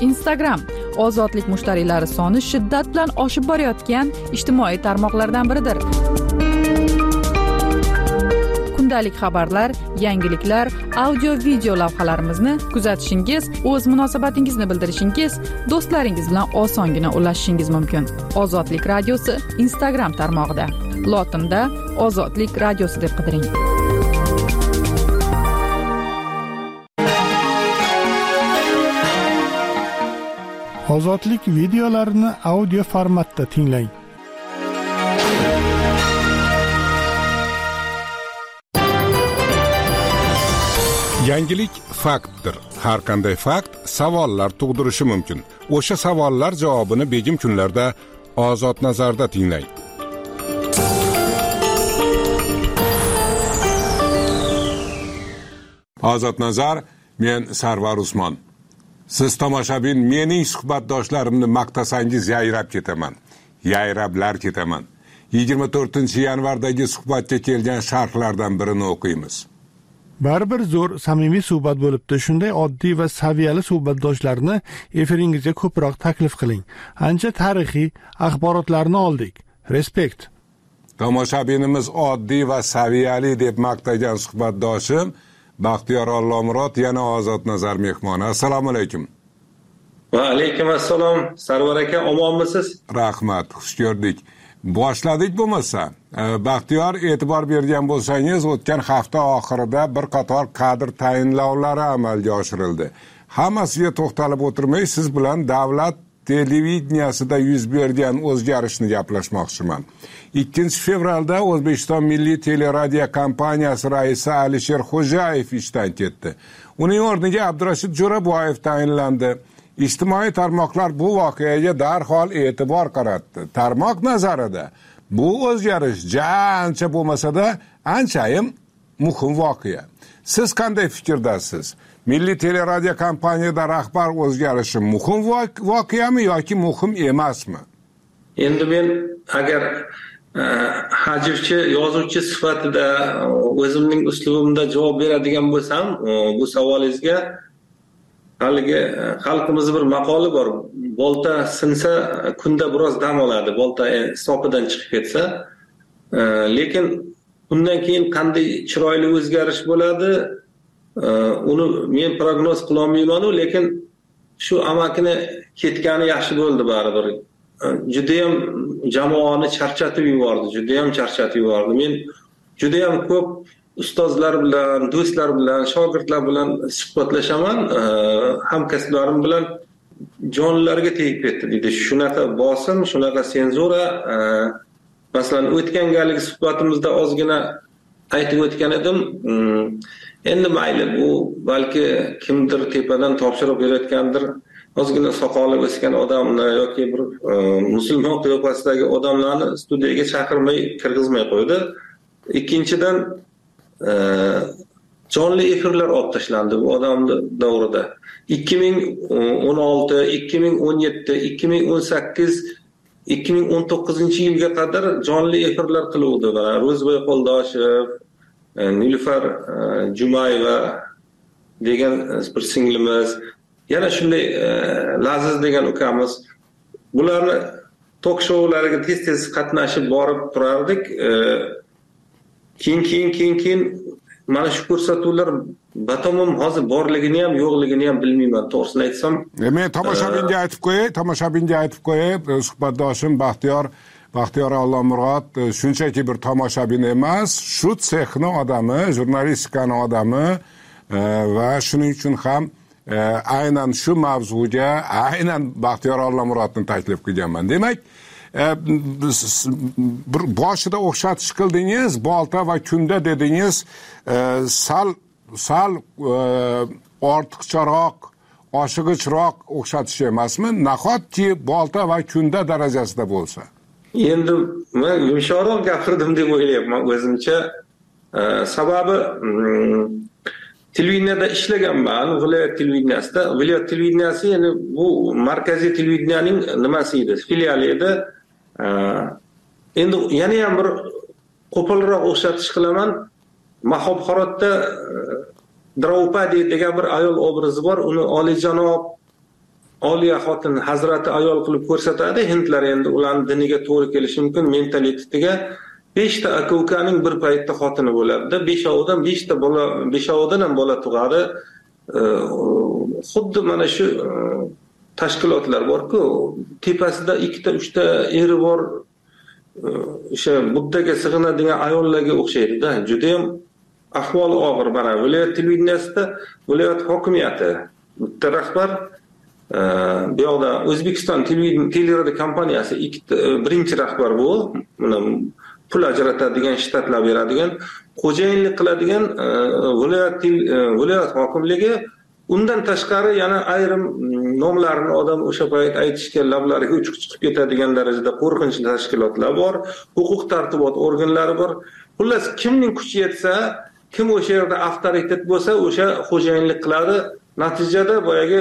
Instagram ozodlik mushtariylari soni shiddat bilan oshib borayotgan ijtimoiy tarmoqlardan biridir. Kundalik xabarlar, yangiliklar, audio-video lavhalarimizni kuzatishingiz, o'z munosabatingizni bildirishingiz, do'stlaringiz bilan osongina ulashishingiz mumkin. Ozodlik radiosi Instagram tarmog'ida. Lotinda Ozodlik radiosi deb qidiring. Ozodlik videolarini audio formatda tinglang. Yangilik faktdir. Har qanday fakt savollar tug'dirishi mumkin. O'sha savollar javobini begim kunlarda Ozod nazarda tinglang. Ozod nazar, men Sarvar Usmon. Siz tomoshabin mening suhbatdoshlarimni maqtasangiz yayrab ketaman. Yayrablar ketaman. 24-yanvardagi suhbatga kelgan sharhlardan birini o'qiymiz. Baribir zo'r samimiy suhbat bo'libdi. Shunday oddiy va saviyali suhbatdoshlarni efiringizga ko'proq taklif qiling. Ancha tarixiy axborotlarni oldik. Respekt. Tomoshabinimiz oddiy va saviyali deb maqtagan suhbatdoshim Baxtiyor Allomurod yana Ozod nazar mehmoni. Assalomu alaykum. Va alaykum assalom. Sarvar aka, omonmisiz? Rahmat, xush ko'rdik. Boshladik bo'lmasa. Baxtiyor, e'tibor bergan bo'lsangiz, o'tgan hafta oxirida bir qator kadr tayinlovlari amalga oshirildi. Hammasiga to'xtalib o'tirmay, siz bilan davlat televideniyasida yuz bergan o'zgarishni gaplashmoqchiman. 2-fevralda O'zbekiston Milliy teleradio kompaniyasi raisi Alisher Xo'jayev ishdan ketdi. Uning o'rniga Abdurashid Jo'raboyev tayinlandi. Ijtimoiy tarmoqlar bu voqeaga darhol e'tibor qaratdi. Tarmoq nazarida bu o'zgarish ancha bo'lmasa-da anchayim muhim voqea. Siz qanday fikrdasiz? Milliy teleradio kompaniyada rahbar o'zgarishi muhim voqeami yoki muhim emasmi? Endi men agar hajivchi, yozuvchi sifatida o'zimning uslubimda javob beradigan bo'lsam, bu savolingizga haligi xalqimizda bir maqoli bor. Bolta sinsa kunda biroz dam oladi, bolta sopidan chiqib ketsa. Lekin undan keyin qanday chiroyli o'zgarish bo'ladi, uni men prognoz qila olmayman, lekin shu amakini ketgani yaxshi bo'ldi baribir. Juda ham jamoani charchatib yubordi. Men juda ham ko'p ustozlar bilan, do'stlar bilan, shogirdlar bilan suhbatlashaman, hamkasblarim bilan jonlariga tegib ketdi deydi. Shunaqa bosim, shunaqa senzura. Masalan, o'tgan galgi suhbatimizda ozgina aytib o'tgan edim. Endi mayli, bu balki kimdir tepadan topshiriq berayotgandir. Ozgina soqoli o'sgan odamni yoki bir musulmon qiyofasidagi odamlarni studiyaga chaqirmay, kirgizmay qo'ydi. Ikkinchidan, jonli efirlar olib tashlandi bu odamning davrida. 2016, 2017, 2018, 2019-yilga qadar jonli efirlar qiluvdi. Ro'zbo'y Qo'ldoshev, Nilufar Jumayeva degan bir singlimiz, yana shunday Laziz degan ukamiz, bularni tok-shoularga tez qatnashib borib turardik. Keyin mana shu ko'rsatuvlar batamom hozir borligini ham yo'qligini ham bilmayman, to'g'risini aytsam. Men tomoshabinga aytib qo'yay, suhbatdoshim Baxtiyor Allomurod shunchaki bir tomoshabin emas, shu sexni odami, jurnalistikani odami va shuning uchun ham aynan shu mavzuga aynan Baxtiyor Allomurodni taklif qilganman. Demak, bir boshida o'xshatish qildingiz, bolta va kunda dedingiz, sal ortiqcharoq, oshig'ichroq o'xshatish emasmi? Nahotki bolta va kunda darajasida bo'lsa. Endi men yumshoqroq gapirdim deb o'ylayapman o'zimcha. Sababi televideniyada ishlaganman, viloyat televideniyasida. Viloyat televideniyasi, ya'ni bu markaziy televideniyaning nimasi edi, filiali edi. Endi yana ham bir qo'polroq o'xshatish qilaman. Mahobxoratda Draupadi degan bir ayol obrazi bor. Uni oliyjanob, oliya xotin hazrati ayol qilib ko'rsatadi. Hindlar endi ularning diniga to'g'ri kelishi mumkin, mentalitetiga 5 ta aka-ukaning bir paytda xotini bo'ladi-da, 5-ovidan ham bola tug'adi. Xuddi mana shu tashkilotlar bor-ku, tepasida 2 ta 3 ta eri bor, o'sha buddaga sig'inadigan ayollarga o'xshaydi-da. Juda ham ahvoli og'ir. Mana viloyat televideniyasida viloyat hokimiyati bitta rahbar, bu yoqda O'zbekiston teleradio kompaniyasi birinchi rahbar bu, mana pul ajratadigan, shtatlab beradigan, xo'jayinlik qiladigan viloyat hokimligi. Undan tashqari yana ayrim nomlarini odam o'sha payt aytishga lablariga uchuq chiqib ketadigan darajada qo'rqinchli tashkilotlar bor, huquq tartibot organlari bor. Xullas, kimning kuchi yetsa, kim o'sha yerda avtoritet bo'lsa, o'sha xo'jayinlik qiladi. Natijada boyagi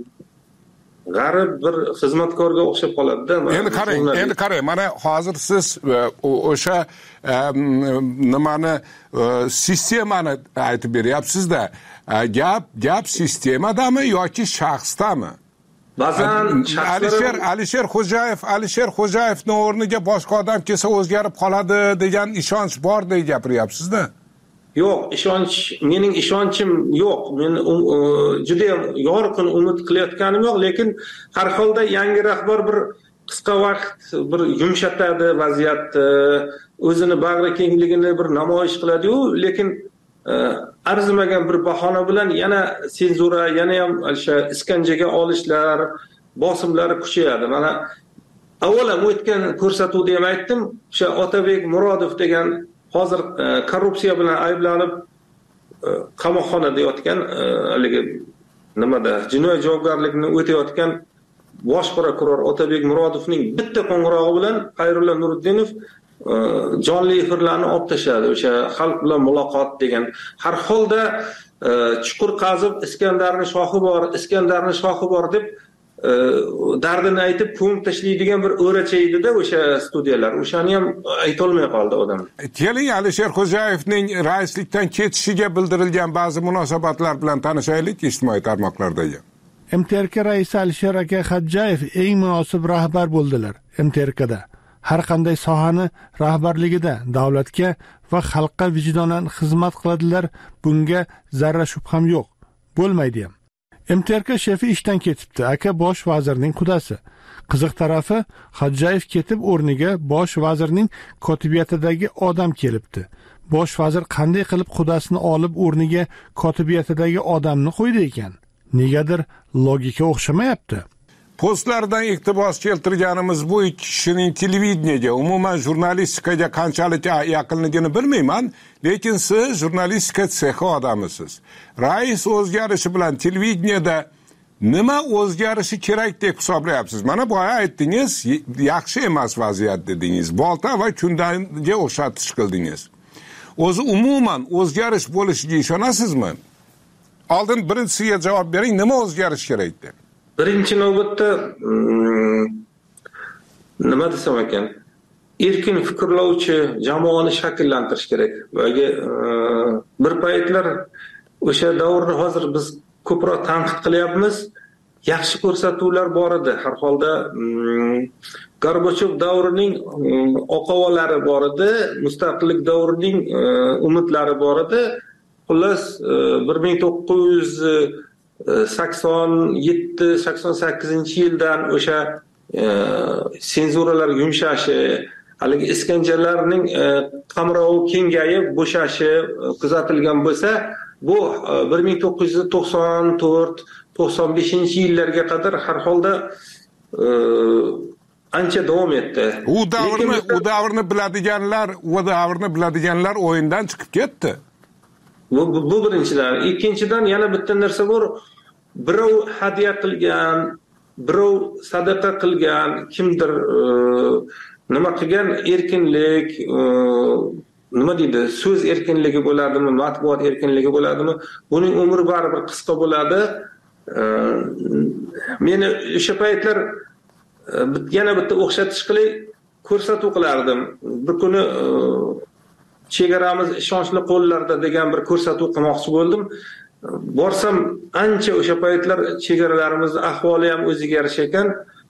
g'arib bir xizmatkorga o'xshab qoladi-da. Endi qarang, mana hozir siz o'sha nimani sistemani aytib beryapsiz-da. Gap sistemadami yoki shaxsdami? Ba'zan Alisher Xo'jayevning o'rniga boshqa odam kelsa o'zgarib qoladi degan ishonch bor deb gapiryapsiz-da. Yo'q, mening ishonchim yo'q. Men juda ham yorqin umid qilayotganim yo'q, lekin har holda yangi rahbar bir qisqa vaqt bir yumshatadi vaziyatni, o'zini bag'ri kengligini bir namoyish qiladi-yu, lekin arzimagan bir bahona bilan yana senzura, yana ham o'sha iskanjaga olishlar, bosimlari kuchayadi. Mana avvalam o'tgan ko'rsatuvda ham aytdim, o'sha Otabek Murodov degan hozir korrupsiya bilan ayblanib qamoqxonada yotgan, haligi nimada jinoiy javobgarlikni o'tayotgan bosh prokuror Otabek Murodovning bitta qo'ng'irog'i bilan Xayrulla Nuriddinov jonli efirlarni olib tashladi. O'sha xalq bilan muloqot degan. Har holda chuqur qazib Iskandarning shoxi bor deb dardini aytib ko'mib tashlaydigan bir o'racha edi-da o'sha studiyalar. O'shani ham ayta olmay qoldi odam. Keling, Alisher Xo'jayevning raislikdan ketishiga bildirilgan ba'zi munosabatlar bilan tanishaylik ijtimoiy tarmoqlardagi. MTRK raisi Alisher aka Xo'jayev eng munosib rahbar bo'ldilar. MTRKda har qanday sohani rahbarligida davlatga va xalqqa vijdonan xizmat qiladilar. Bunga zarra shubham yo'q. Bo'lmaydi ham. MTRK shefi ishdan ketibdi. Aka bosh vazirning qudasi. Qiziq tarafi, Xo'jayev ketib o'rniga bosh vazirning kotibiyatidagi odam kelibdi. Bosh vazir qanday qilib qudasini olib o'rniga kotibiyatidagi odamni qo'ydi ekan? Negadir logika o'xshamayapti. Postlardan iqtibos keltirganimiz bu ikki kishining televideniyaga, umuman jurnalistikaga qanchalik yaqinligini bilmayman, lekin siz jurnalistika sexi odamisiz. Rais o'zgarishi bilan televideniyada nima o'zgarishi kerak deb hisoblayapsiz? Mana boya aytdingiz, yaxshi emas vaziyat dedingiz. Bolta va kundanga o'xshatish qildingiz. O'zi umuman o'zgarish bo'lishiga ishonasizmi? Oldin birinchisiga javob bering, nima o'zgarish kerak deb? Birinchi navbatda nima desam ekan, erkin fikrlovchi jamoani shakllantirish kerak. Bir paytlar o'sha davrni hozir biz ko'proq tanqid qilyapmiz. Yaxshi ko'rsatuvlar bor edi. Har holda Gorbachov davrining oqovalari bor edi, mustaqillik davrining umidlari bor edi. Xullas 1987-88-yildan o'sha senzuralar yumshashi, haligi iskanjalarning qamrovi kengayib bo'shashi kuzatilgan bo'lsa, bu 1994-95-yillarga qadar har holda ancha davom etdi. U davrni biladiganlar o'yindan chiqib ketdi. Bu birinchidan. Ikkinchidan yana bitta narsa bor. Birov hadiya qilgan, birov sadaqa qilgan, kimdir nima qilgan, erkinlik, nima deydi, so'z erkinligi bo'ladimi, matbuot erkinligi bo'ladimi? Buning umri baribir qisqa bo'ladi. Meni o'sha paytlar yana bitta o'xshatish qilib ko'rsatuv qilardim. Bir kuni chegaramiz ishonchli qo'llarda degan bir ko'rsatuv qilmoqchi bo'ldim. borsam ancha o'sha paytlar chegaralarimizni ahvoli ham o'ziga yarasha ekan.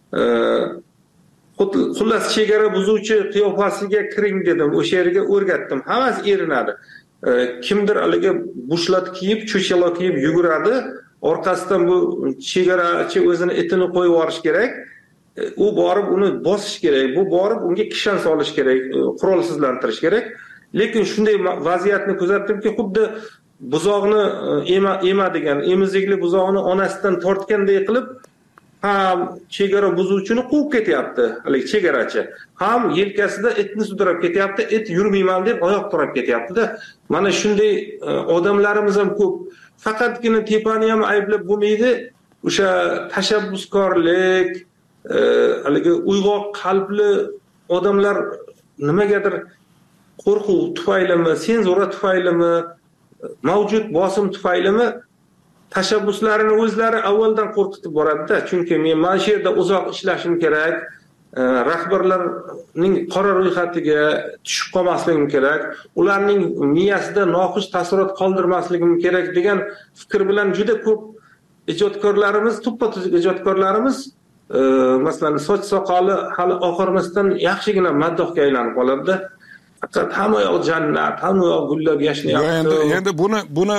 Xullas chegara buzuvchi qiyofasiga kiring dedim, o'sha yerga o'rgatdim. Hammasi erinadi. Kimdir haligi bushlat kiyib, cho'chalo kiyib yuguradi. Orqasidan bu chegarachi o'zini itini qo'yib yuborish kerak. U borib uni bosish kerak. Bu borib unga kishan solish kerak, qurolsizlantirish kerak. Lekin shunday vaziyatni kuzatdimki, xuddi buzoqni emadigan, emizikli buzoqni onasidan tortganday qilib ham chegara buzuvchini quvib ketyapti, haligi chegarachi. Ham yelkasida itni sudrab ketyapti, it yurmayman deb oyoq turib ketyapti-da. Mana shunday odamlarimiz ham ko'p. Faqatgina tepani ham ayblab bo'lmaydi. O'sha tashabbuskorlik, haligi uyg'oq qalbli odamlar nimagadir qo'rquv tufaylimi, senzura tufaylimi, mavjud bosim tufaylimi tashabbuslarini o'zlari avvaldan qo'rqitib boradi-da. Chunki men mana shu yerda uzoq ishlashim kerak, rahbarlarning qora ro'yxatiga tushib qolmasligim kerak, ularning miyasida noxush taassurot qoldirmasligim kerak degan fikr bilan juda ko'p ijodkorlarimiz, to'ppa-tuzuk ijodkorlarimiz masalan soch soqoli hali oxirmasdan yaxshigina maddohga aylanib qoladi-da. Faqat hamma yoq jannat, hamma yoq gullab yashnayapti. Endi buni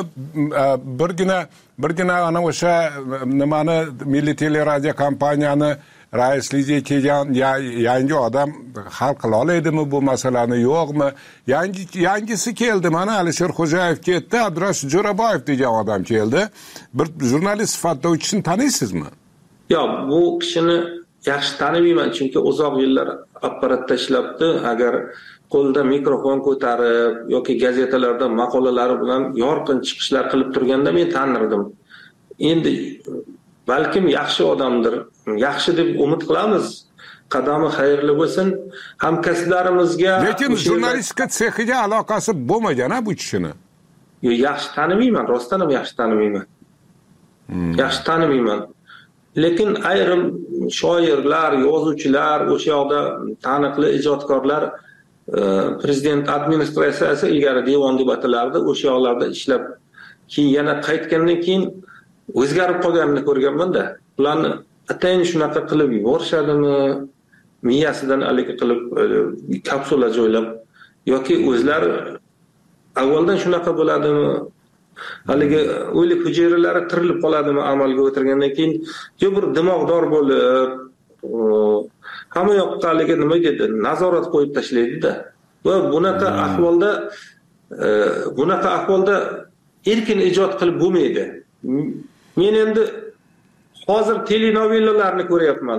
birgina ana o'sha nimani Milliy teleradio kompaniyani raisligiga kelgan yangi odam hal qila oladimi bu masalani, yo'qmi? Yangisi keldi, mana Alisher Xo'jayev ketdi, Abdurash Jo'raboyev degan odam keldi. Bir jurnalist sifatida u kishini taniysizmi? Yo'q, bu kishini yaxshi tanimayman, chunki uzoq yillar apparatda ishlabdi. Agar qo'lda mikrofon ko'tarib yoki gazetalarda maqolalari bilan yorqin chiqishlar qilib turganda men tanirdim. Endi balkim yaxshi odamdir, yaxshi deb umid qilamiz. Qadami xayrli bo'lsin. Hamkasblarimizga lekin jurnalistika sexiga aloqasi bo'lmagan-a bu kishini? Yo'q, yaxshi tanimayman, rostdan ham yaxshi tanimayman. Yaxshi tanimayman. Lekin ayrim shoirlar, yozuvchilar, o'sha yoqda taniqli ijodkorlar prezident administratsiyasi ilgari devon deb atalardi, o'sha yoqlarda ishlab keyin yana qaytgandan keyin o'zgarib qolganini ko'rganman-da. Ularni atayin shunaqa qilib yuborishadimi, miyasidan haligi qilib kapsula joylab yoki o'zlari avvaldan shunaqa bo'ladimi? Haligi o'lik hujayralari tirilib qoladimi amalga o'tirgandan keyin? Yo bir dimog'dor bo'lib, hamma yoqqa haligi nima dedi, nazorat qo'yib tashlaydi-da. Va bunaqa ahvolda erkin ijod qilib bo'lmaydi. Men endi hozir telenovellalarni ko'ryapman.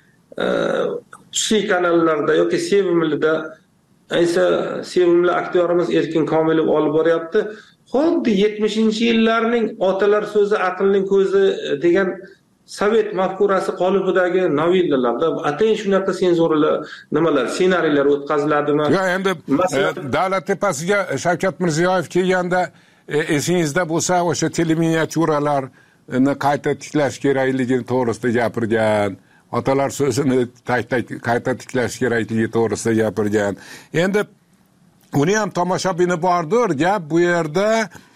Xususiy kanallarda yoki Sevimlida aysa sevimli aktyorimiz Erkin Komilov olib boryapti. Xuddi 70-yillarning otalar so'zi aqlning ko'zi degan sovet mafkurasi qolipidagi novellalarda atayin shunaqa senzuralar, nimalar, ssenariylar o'tkaziladimi? Yo, endi davlat tepasiga Shavkat Mirziyoyev kelganda esingizda bo'lsa, o'sha teleminiatyuralarni qayta tiklash kerakligini to'g'risida gapirgan, otalar so'zini qayta tiklash kerakligi to'g'risida gapirgan. Endi uni ham tomoshabini bordir, gap bu yerda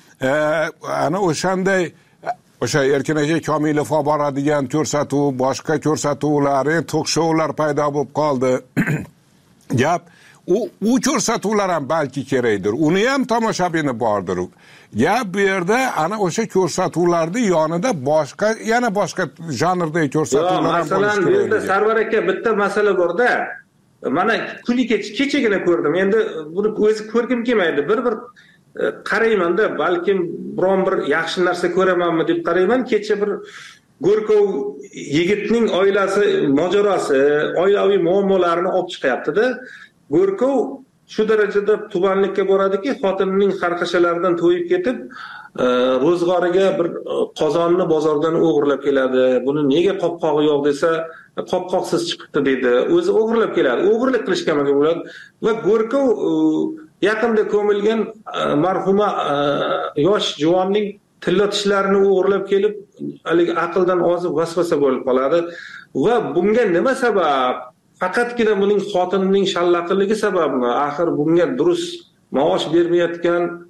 ana o'shanday o'sha Erkin aka Komilov olib boradigan ko'rsatuv, boshqa ko'rsatuvlar, tok-shoular paydo bo'lib qoldi. Gap u ko'rsatuvlar ham balki kerakdir. Uni ham tomoshabini bordir. Gap bu yerda ana o'sha ko'rsatuvlarni yonida yana boshqa janrdagi ko'rsatuvlar ham bo'lishi kerak. Masalan, bu yerda Sarvar aka bitta masala bor-da. Mana kuni kechagina ko'rdim. Endi buni o'zi ko'rgim kelmaydi. Bir qarayman-da, balkim biron bir yaxshi narsa ko'ramanmi deb qarayman. Kecha bir Go'rkov yigitning oilasi mojarosi, oilaviy muammolarini olib chiqyapti-da. Go'rkov shu darajada tubanlikka boradiki, xotinining xarxashalaridan to'yib ketib, ro'zg'origa bir qozonni bozordan o'g'irlab keladi. Buni nega qopqog'i yo'q desa, qopqoqsiz chiqibdi dedi. O'zi o'g'irlab keladi. O'g'irlik qilishga majbur bo'ladi. Va Go'rkov yaqinda ko'milgan marhuma yosh juvonning tilla tishlarini o'g'irlab kelib, haligi aqldan ozib vasvasa bo'lib qoladi. Va bunga nima sabab? Faqatgina buning xotinining shallaqiligi sababmi? Axir bunga durust maosh bermayotgan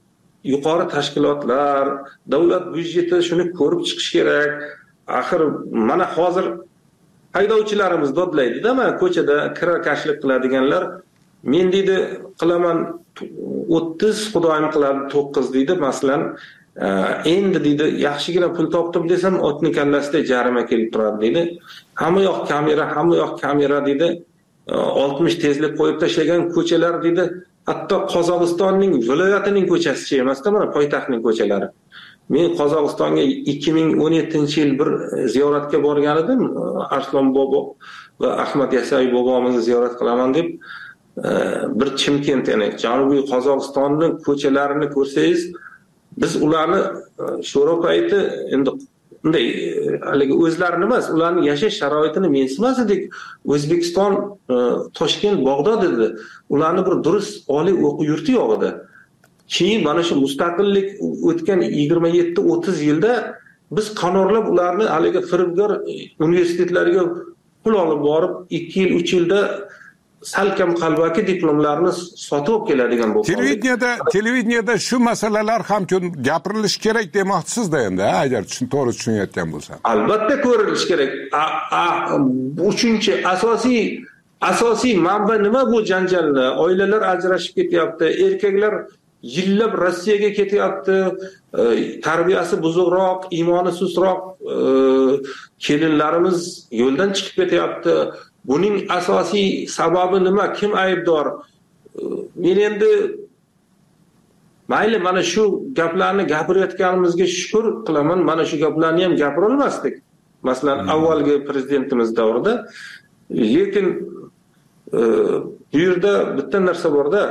yuqori tashkilotlar, davlat byudjeti shuni ko'rib chiqish kerak. Axir mana hozir haydovchilarimiz dodlaydi-da, mana ko'chada kirakashlik qiladiganlar, men deydi qilaman 30, xudoyim qiladi 9 deydi, masalan, endi deydi yaxshigina pul topdim desam, otni kallasida jarima kelib turadi deydi. Hamma yoq kamera deydi. 60 tezlik qo'yib tashlagan ko'chalar deydi. Hatto Qozog'istonning viloyatining ko'chasi emasda, mana poytaxtning ko'chalari. Men Qozog'istonga 2017-yil bir ziyoratga borgan edim. Arslon bobo va Ahmad Yasaviy bobomizni ziyorat qilaman deb bir Chimkent, ya'ni Janubiy Qozog'istonning ko'chalarini ko'rsangiz, biz ularni sho'ro payti endi bunday haligi o'zlarini emas, ularning yashash sharoitini mensimas edik. O'zbekiston, Toshkent, Bag'dod edi. Ularni bir durust oliy o'quv yurti yo'q edi. Keyin mana shu mustaqillik o'tgan 27-30 yilda biz qanorlab ularni haligi firibgar universitetlarga pul olib borib 2 yil, 3 yilda salkam qalbaki diplomlarni sotib keladigan bo'ldi. Televideniyada shu masalalar ham gapirilishi kerak demoqchisizda endi, agar to'g'ri tushunayotgan bo'lsam. Albatta ko'rilishi kerak. Uchinchi asosiy manba nima bu janjalni? Oilalar ajrashib ketyapti, erkaklar yillab Rossiyaga ketyapti, tarbiyasi buzuqroq, iymoni sustroq kelinlarimiz yo'ldan chiqib ketyapti. Buning asosiy sababi nima? Kim aybdor? Men endi mayli mana shu gaplarni gapirayotganimizga shukr qilaman. Mana shu gaplarni ham gapira olmasdik. Masalan, avvalgi prezidentimiz davrida. Lekin bu yerda bitta narsa borda.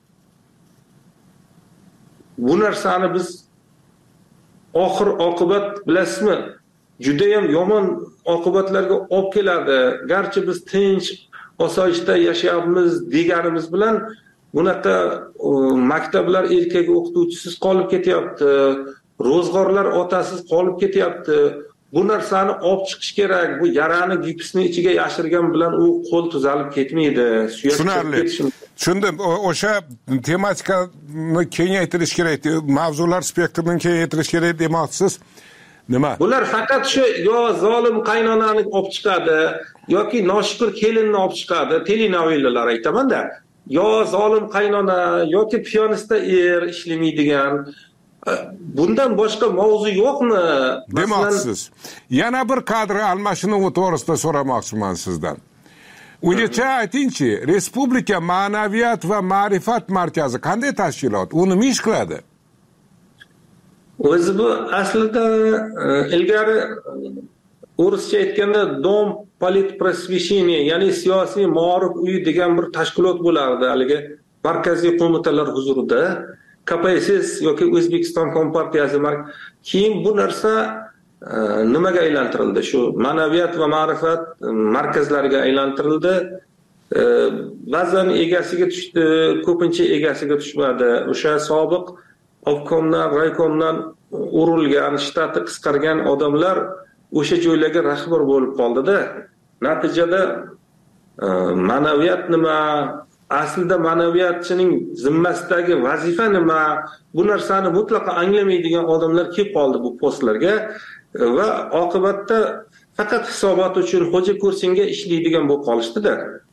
Bu narsani biz oxir oqibat bilasizmi? Juda ham yomon oqibatlarga olib keladi. Garchi biz tinch, osoyishta yashayapmiz deganimiz bilan bunaqa maktablar erkak o'qituvchisiz qolib ketyapti, ro'zg'orlar otasiz qolib ketyapti. Bu narsani olib chiqish kerak. Bu yarani gipsni ichiga yashirgan bilan u qo'l tuzalib ketmaydi. Tushundim. O'sha tematikani kengaytirish kerak, mavzular spektrini kengaytirish kerak demoqchisiz. Nima? Bular faqat shu yo zolim qaynonani olib chiqadi yoki noshukur kelinni olib chiqadi. Telenovellalar aytaman-da. Yo zolim qaynona yoki piyonista ishlamaydigan. Bundan boshqa mavzu yo'qmi? Demoqchisiz. Yana bir kadr almashinuvi to'g'risida so'ramoqchiman sizdan. Ungacha aytingchi, Respublika ma'naviyat va ma'rifat markazi qanday tashkilot? U nima ish qiladi? O'zi bu aslida ilgari o'rischa aytganda Dom politprosvesheniya, ya'ni siyosiy ma'rif uyi degan bir tashkilot bo'lardi, haligi markaziy qo'mitalar huzurida. KPSS yoki O'zbekiston Kompartiyasi keyin bu narsa nimaga aylantirildi? Shu ma'naviyat va ma'rifat markazlariga aylantirildi. Ba'zan egasiga tushdi, ko'pincha egasiga tushmadi. O'sha sobiq obkomdan, raykomdan urilgan, shtati qisqargan odamlar o'sha joylarga rahbar bo'lib qoldi-da. Natijada ma'naviyat nima, aslida ma'naviyatchining zimmasidagi vazifa nima, bu narsani mutlaqo anglamaydigan odamlar kelib qoldi bu postlarga va oqibatda faqat hisobot uchun xo'ja ko'rsinga ishlaydigan bo'lib qolishdi-da.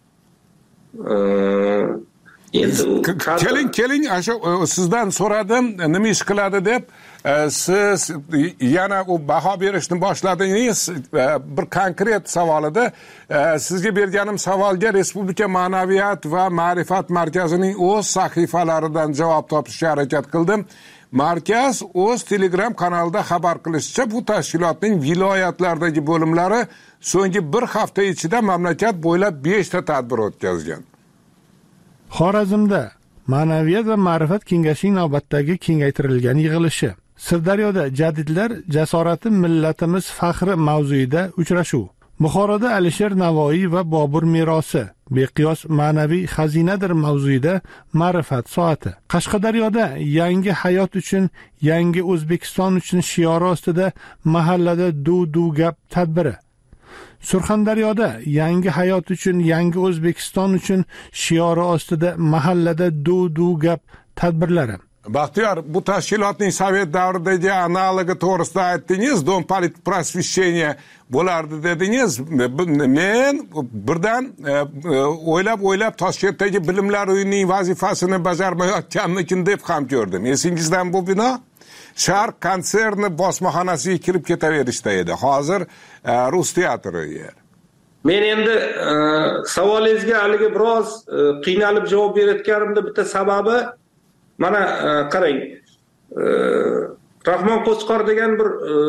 Keling, sizdan so'radim, nima ish qiladi deb. Siz yana u baho berishni boshladingiz. Bir konkret savol edi. Sizga berganim savolga Respublika ma'naviyat va ma'rifat markazining o'z sahifalaridan javob topishga harakat qildim. Markaz o'z Telegram kanalida xabar qilishicha, bu tashkilotning viloyatlardagi bo'limlari so'nggi bir hafta ichida mamlakat bo'ylab 5 ta tadbir o'tkazgan. Xorazmda Ma'naviyat va ma'rifat kengashining navbatdagi kengaytirilgan yig'ilishi. Sirdaryoda jadidlar jasorati millatimiz faxri mavzuida uchrashuv. Buxoroda Alisher Navoiy va Bobur merosi beqiyos ma'naviy xazinadir mavzuida ma'rifat soati. Qashqadaryoda yangi hayot uchun, yangi O'zbekiston uchun shiori ostida mahallada duv gap tadbiri. Surxondaryoda yangi hayot uchun, yangi O'zbekiston uchun shiori ostida mahallada duv gap tadbirlari. Baxtiyor, bu tashkilotning sovet davridagi analogi to'g'risida aytdingiz, Dom Politprosvещения bo'lardi dedingiz. Men birdan o'ylab Toshkentdagi bilimlar uyining vazifasini bajarmayotganmikin deb ham ko'rdim. Esingizdan bu bino Sharq konserni bosmaxonasiga kirib ketaverishda edi. Hozir Rus teatri yer. Men endi savolingizga haligi biroz qiynalib javob berayotganimda bitta sababi, mana qarang, Rahmon Qo'chqor degan bir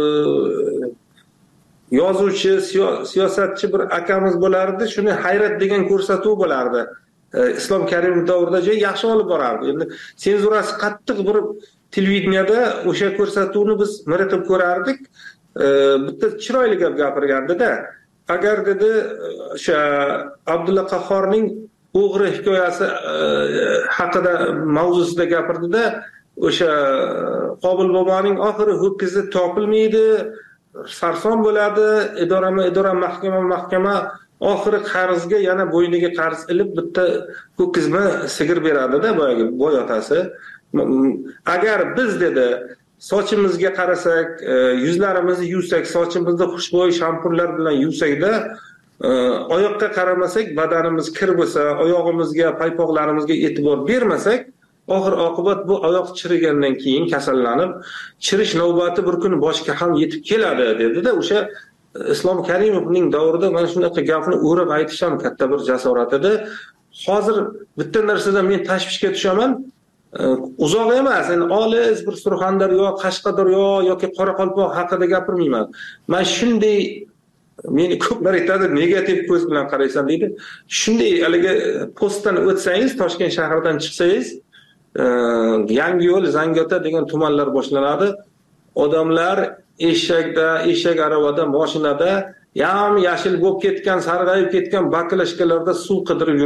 yozuvchi, siyosatchi bir akamiz bo'lardi. Shuni Hayrat degan ko'rsatuv bo'lardi. Islom Karimov davrida yaxshi olib borardi. Endi senzurasi qattiq bir televideniyada o'sha ko'rsatuvni biz miriqib ko'rardik. Bitta chiroyli gap gapirgandi-da. Agar dedi o'sha Abdulla Qahhorning o'g'ri hikoyasi haqida mavzusida gapirdi-da, o'sha Qobil boboning oxiri ho'kizi topilmaydi, sarson bo'ladi, idora mahkama oxiri qarzga yana bo'yniga qarz ilib bitta ho'kizmi sigir beradi-da boy otasi. Agar biz dedi sochimizga qarasak, yuzlarimizni yuvsak, sochimizni xushbo'y shampunlar bilan yuvsak-da, oyoqqa qaramasak, badanimiz kir bo'lsa, oyog'imizga, paypoqlarimizga e'tibor bermasak, oxir oqibat bu oyoq chirigandan keyin kasallanib, chirish navbati bir kun boshga ham yetib keladi dedi-da. O'sha Islom Karimovning davrida mana shunaqa gapni o'rab aytish ham katta bir jasorat edi. Hozir bitta narsadan men tashvishga tushaman. Uzoq emas, endi olis bir Surxondaryo, Qashqadaryo yoki Qoraqalpoq haqida gapirmayman. Men shunday, meni ko'plar aytadi, negativ ko'z bilan qaraysan deydi. Shunday haligi postdan o'tsangiz, Toshkent shahridan chiqsangiz, Yangiyo'l, Zangiota degan tumanlar boshlanadi. Odamlar eshak aravada, mashinada, yam-yashil bo'lib ketgan, sarg'ayib ketgan baklashkalarda suv qidirib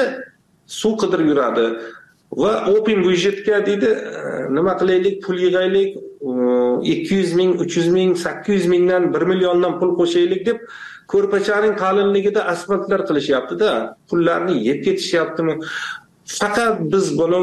yuradi. Va open budjetga deydi, nima qilaylik, pul yig'aylik, 200 ming, 300 ming, 800 mingdan 1 milliondan pul qo'shaylik deb ko'rpachaning qalinligida asfaltlar qilishyapti-da, pullarni yeb ketishyaptimi? Faqat biz buni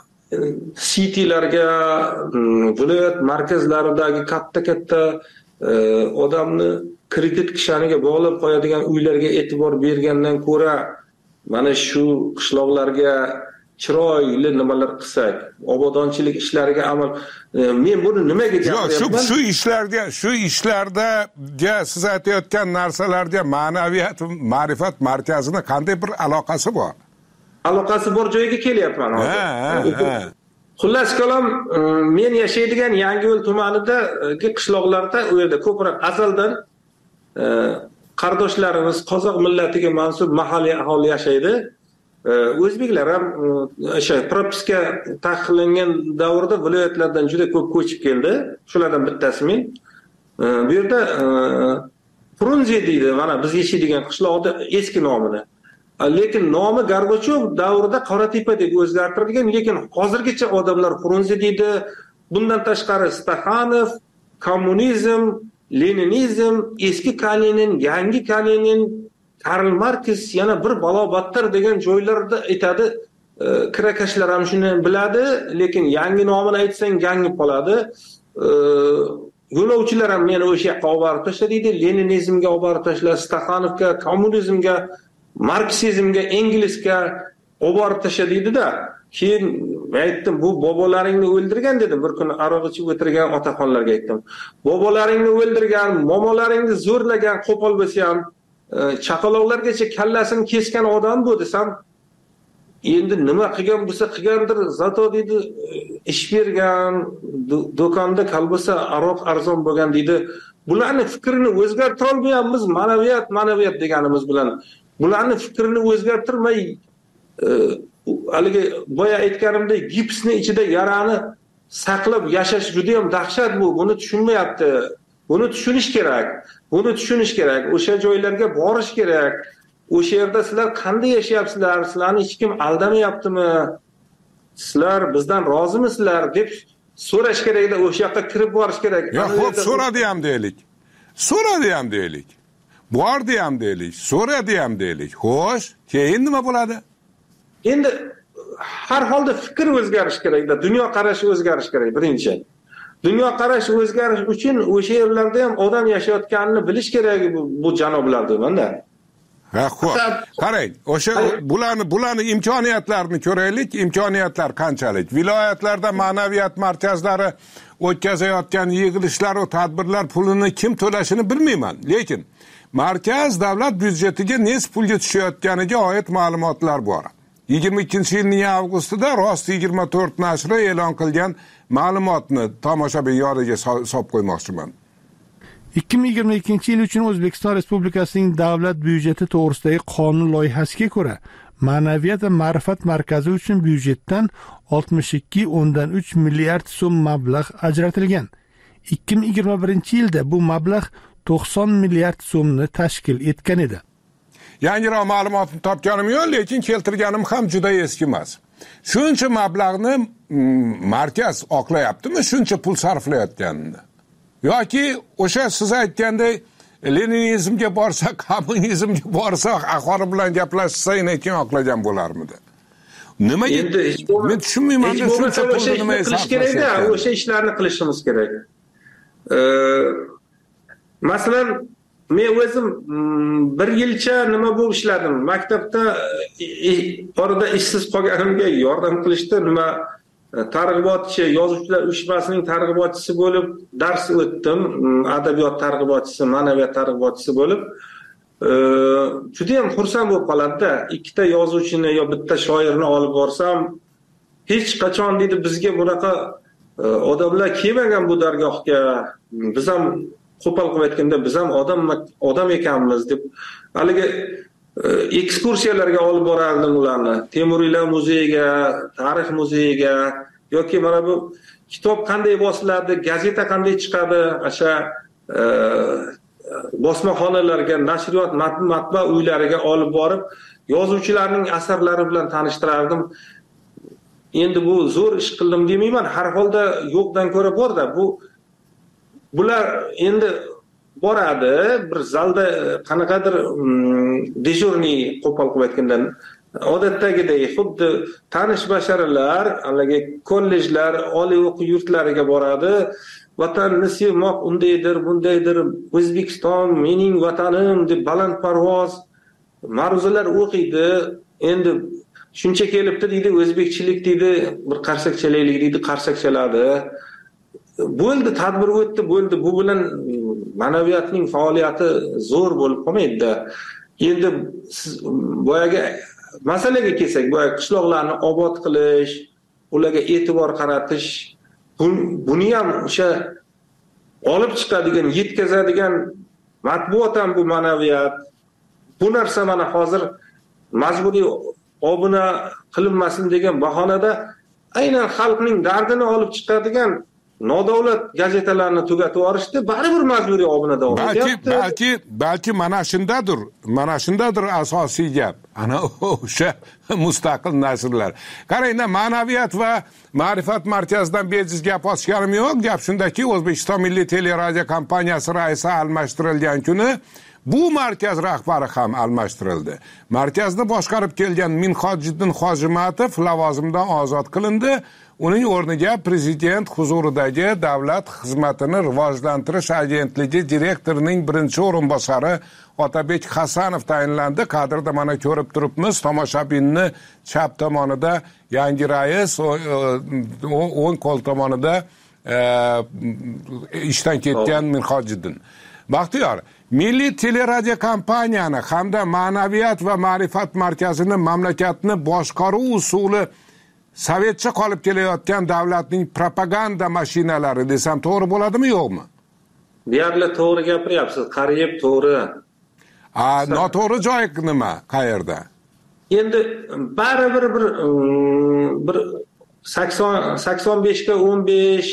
citylarga, viloyat markazlaridagi katta odamni kredit kishaniga bog'lab qo'yadigan uylarga e'tibor bergandan ko'ra, mana shu qishloqlarga chiroyli nimalar qilsak, obodonchilik ishlariga amal, men buni nimaga gapiryapman? Shu ishlarda siz aytayotgan narsalarga ma'naviyat, ma'rifat markazini qanday bir aloqasi bor? Aloqasi bor joyga kelyapman hozir. Xullas kalom, men yashaydigan Yangiyo'l tumanidagi qishloqlarda u yerda ko'proq azaldan qardoshlarimiz qozoq millatiga mansub mahalliy aholi yashaydi. O'zbeklar ham o'sha propiska taqiqlangan davrda viloyatlardan juda ko'p ko'chib keldi. Shulardan bittasi men. Bu yerda Frunze deydi, mana biz yashaydigan qishloqda eski nomini. Lekin nomi Gorbachev davrida Qoratepa deb o'zgartirilgan, lekin hozirgacha odamlar Frunze deydi. Bundan tashqari Stakhanov, kommunizm, leninizm, eski Kalinin, yangi Kalinin, Karl Marx yana bir balobatlar degan joylarda aytadi. Kirakashlar ham shuni biladi, lekin yangi nomini aytsang yangi qoladi. Yo'lovchilar ham meni o'sha yoqqa olib borib tashladi deydi. Leninizmga olib borib tashladi, Stakhanovga, kommunizmga, marksizmga, englisga olib borib tashladi deydi-da. Keyin men aytdim, bu bobolaringni o'ldirgan dedim. Bir kuni aroq ichib o'tirgan otaxonlarga aytdim. Bobolaringni o'ldirgan, momolaringni zo'rlagan qo'pol bo'lsa ham chaqaloqlargacha kallasini kesgan odam bu desam, endi nima qilgan bo'lsa qilgandir, zato deydi, ish bergan, do'konda kolbasa, aroq arzon bo'lgan deydi. Bularni fikrini o'zgartira olmayapmiz, ma'naviyat deganimiz bilan. Bularni fikrini o'zgartirmay, haligi boya aytganimdek gipsni ichida yarani saqlab yashash juda ham dahshat bu. Buni tushunmayapti. Buni tushunish kerak. O'sha joylarga borish kerak. O'sha yerda sizlar qanday yashayapsizlar? Sizlarni hech kim aldamayaptimi? Sizlar bizdan rozimisizlar deb so'rash kerakda, o'sha yoqqa kirib borish kerak. Yo'q, xo'p, so'radi ham deylik. Bordi ham deylik. So'radi ham deylik. Xo'sh, keyin nima bo'ladi? Endi har holda fikr o'zgarishi kerakda, dunyoqarashi o'zgarishi kerak birinchi. Dunyoqarashi o'zgarish uchun o'sha yerlarda ham odam yashayotganini bilish kerak bu janoblar deyman-da. Ha, xo'p. Qarang, o'sha bularni imkoniyatlarini ko'raylik. Imkoniyatlar qanchalik? Viloyatlarda ma'naviyat markazlari o'tkazayotgan yig'ilishlar va tadbirlar pulini kim to'lashini bilmayman, lekin markaz davlat byudjetiga nech pulga tushayotganiga oid ma'lumotlar bor. 22-yilning avgustida Rost 24 nashri e'lon qilgan ma'lumotni tomoshabin yodiga solib qo'ymoqchiman. 2022-yil uchun O'zbekiston Respublikasining davlat byudjeti to'g'risidagi qonun loyihasiga ko'ra, ma'naviyat va ma'rifat markazi uchun byudjetdan 62.3 milliard so'm mablag' ajratilgan. 2021-yilda bu mablag' 90 milliard so'mni tashkil etgan edi. Yangiroq ma'lumotni topganim yo'q, lekin keltirganim ham juda eski emas. Shuncha mablag'ni markaz oqlayaptimi, shuncha pul sarflayotganini? Yoki o'sha siz aytganday Leninizmga borsak, kommunizmga borsak, aholi bilan gaplashsa, lekin oqlagan bo'larmidi? Nima endi men tushunmayman, shuncha pulni nima qilish kerak-da, o'sha ishlarni qilishimiz kerak. Masalan, men o'zim bir yilcha nima bo'lib ishladim. Maktabda orada ishsiz qolganimga yordam qilishdi. Nima targ'ibotchi, yozuvchilar uyushmasining targ'ibotchisi bo'lib dars o'tdim. Adabiyot targ'ibotchisi, ma'naviyat targ'ibotchisi bo'lib. Juda ham xursand bo'lib qoladi-da. Ikkita yozuvchini yo bitta shoirni olib borsam, hech qachon deydi bizga bunaqa odamlar kelmagan bu dargohga. Biz ham qo'pol qilib aytganda biz ham odam ekanmiz deb haligi ekskursiyalarga olib borardim ularni. Temuriylar muzeyiga, tarix muzeyiga yoki mana bu kitob qanday bosiladi, gazeta qanday chiqadi, o'sha bosmaxonalarga, nashriyot matbaa uylariga olib borib, yozuvchilarning asarlari bilan tanishtirardim. Endi bu zo'r ish qildim demayman, har holda yo'qdan ko'ra borda. Bular endi boradi, bir zalda qanaqadir dejurniy qo'pol qilib aytgandan odatdagidek xuddi tanish basharalar, haligi kollejlar, oliy o'quv yurtlariga boradi. Vatanni sevmoq undaydir, bundaydir, O'zbekiston mening vatanim deb balandparvoz ma'ruzalar o'qiydi. Endi shuncha kelibdi deydi, o'zbekchilik deydi, bir qarsakchalaylik deydi, qarsak chaladi. Bo'ldi, tadbir o'tdi, bo'ldi. Bu bilan ma'naviyatning faoliyati zo'r bo'lib qolmaydi-da. Endi siz boyaga masalaga kelsak, boya qishloqlarni obod qilish, ularga e'tibor qaratish, buni ham o'sha olib chiqadigan, yetkazadigan matbuot ham bu ma'naviyat. Bu narsa mana hozir majburiy obuna qilinmasin degan bahonada aynan xalqning dardini olib chiqadigan nodavlat gazetalarni tugatib yuborishdi, baribir majburiy obuna davom etyapti. Balki mana shundadir asosiy gap. Ana o'sha mustaqil nashrlar. Qaranglar, ma'naviyat va ma'rifat markazidan bejiz gap ochganim yo'q. Gap shundaki, O'zbekiston Milliy teleradio kompaniyasi raisi almashtirilgan kuni bu markaz rahbari ham almashtirildi. Markazni boshqarib kelgan Minhojiddin Hojimatov lavozimdan ozod qilindi. Uning o'rniga prezident huzuridagi Davlat xizmatini rivojlantirish agentligi direktorining birinchi o'rinbosari Otabek Hasanov tayinlandi. Kadrda mana ko'rib turibmiz, tomoshabinni chap tomonida yangi rais, o'ng qo'l tomonida ishdan ketgan Minhojiddin. Baxtiyor, Milliy teleradio kompaniyani hamda ma'naviyat va ma'rifat markazini mamlakatni boshqaruv usuli sovetcha qolib kelayotgan davlatning propaganda mashinalari desam to'g'ri bo'ladimi, yo'qmi? Deyarli to'g'ri gapiryapsiz, qariyb to'g'ri. Noto'g'ri joyi nima, qayerda? Endi baribir bir 85 ga 15,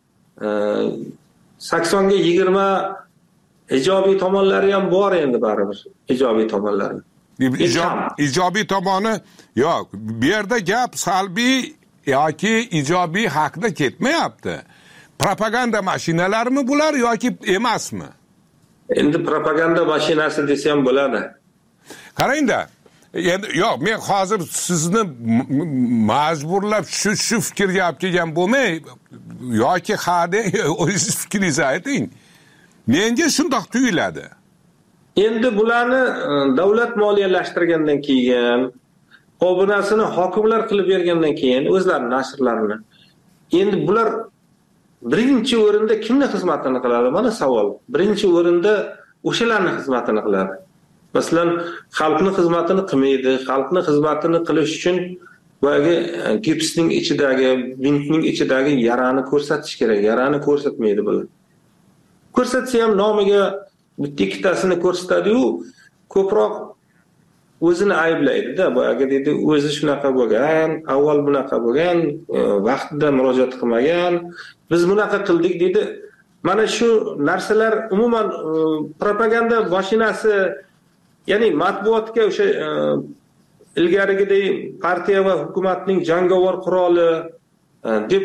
80 ga 20 ijobiy tomonlari ham bor endi baribir, ijobiy tomonlari. Ijobiy tomoni yo'q. Bu yerda gap salbiy yoki ijobiy haqida ketmayapti. Propaganda mashinalarimi bular yoki emasmi? Endi propaganda mashinasi desam bo'ladi. Qarangda, Endi yo'q, men hozir sizni majburlab shu fikrga olib kelgan bo'lmay, yoki hada o'zingiz fikringizni ayting. Menga shundoq tuyuladi. Endi bularni davlat moliyalashtirgandan keyin, obunasini hokimlar qilib bergandan keyin o'zlarining nashrlarini. Endi bular birinchi o'rinda kimning xizmatini qiladi? Mana savol. Birinchi o'rinda o'shalarning xizmatini qiladi. Masalan, xalqning xizmatini qilmaydi. Xalqning xizmatini qilish uchun boyagi gipsning ichidagi, bintning ichidagi yarani ko'rsatish kerak. Yarani ko'rsatmaydi bular. Ko'rsatsa ham nomiga bitta ikkitasini ko'rsatadi-yu, ko'proq o'zini ayblaydi-da. Boyagi dedi, o'zi shunaqa bo'lgan, avval bunaqa bo'lgan, vaqtida murojaat qilmagan, biz bunaqa qildik dedi. Mana shu narsalar umuman propaganda mashinasi, ya'ni matbuotga o'sha ilgarigidek partiya va hukumatning jangovar quroli deb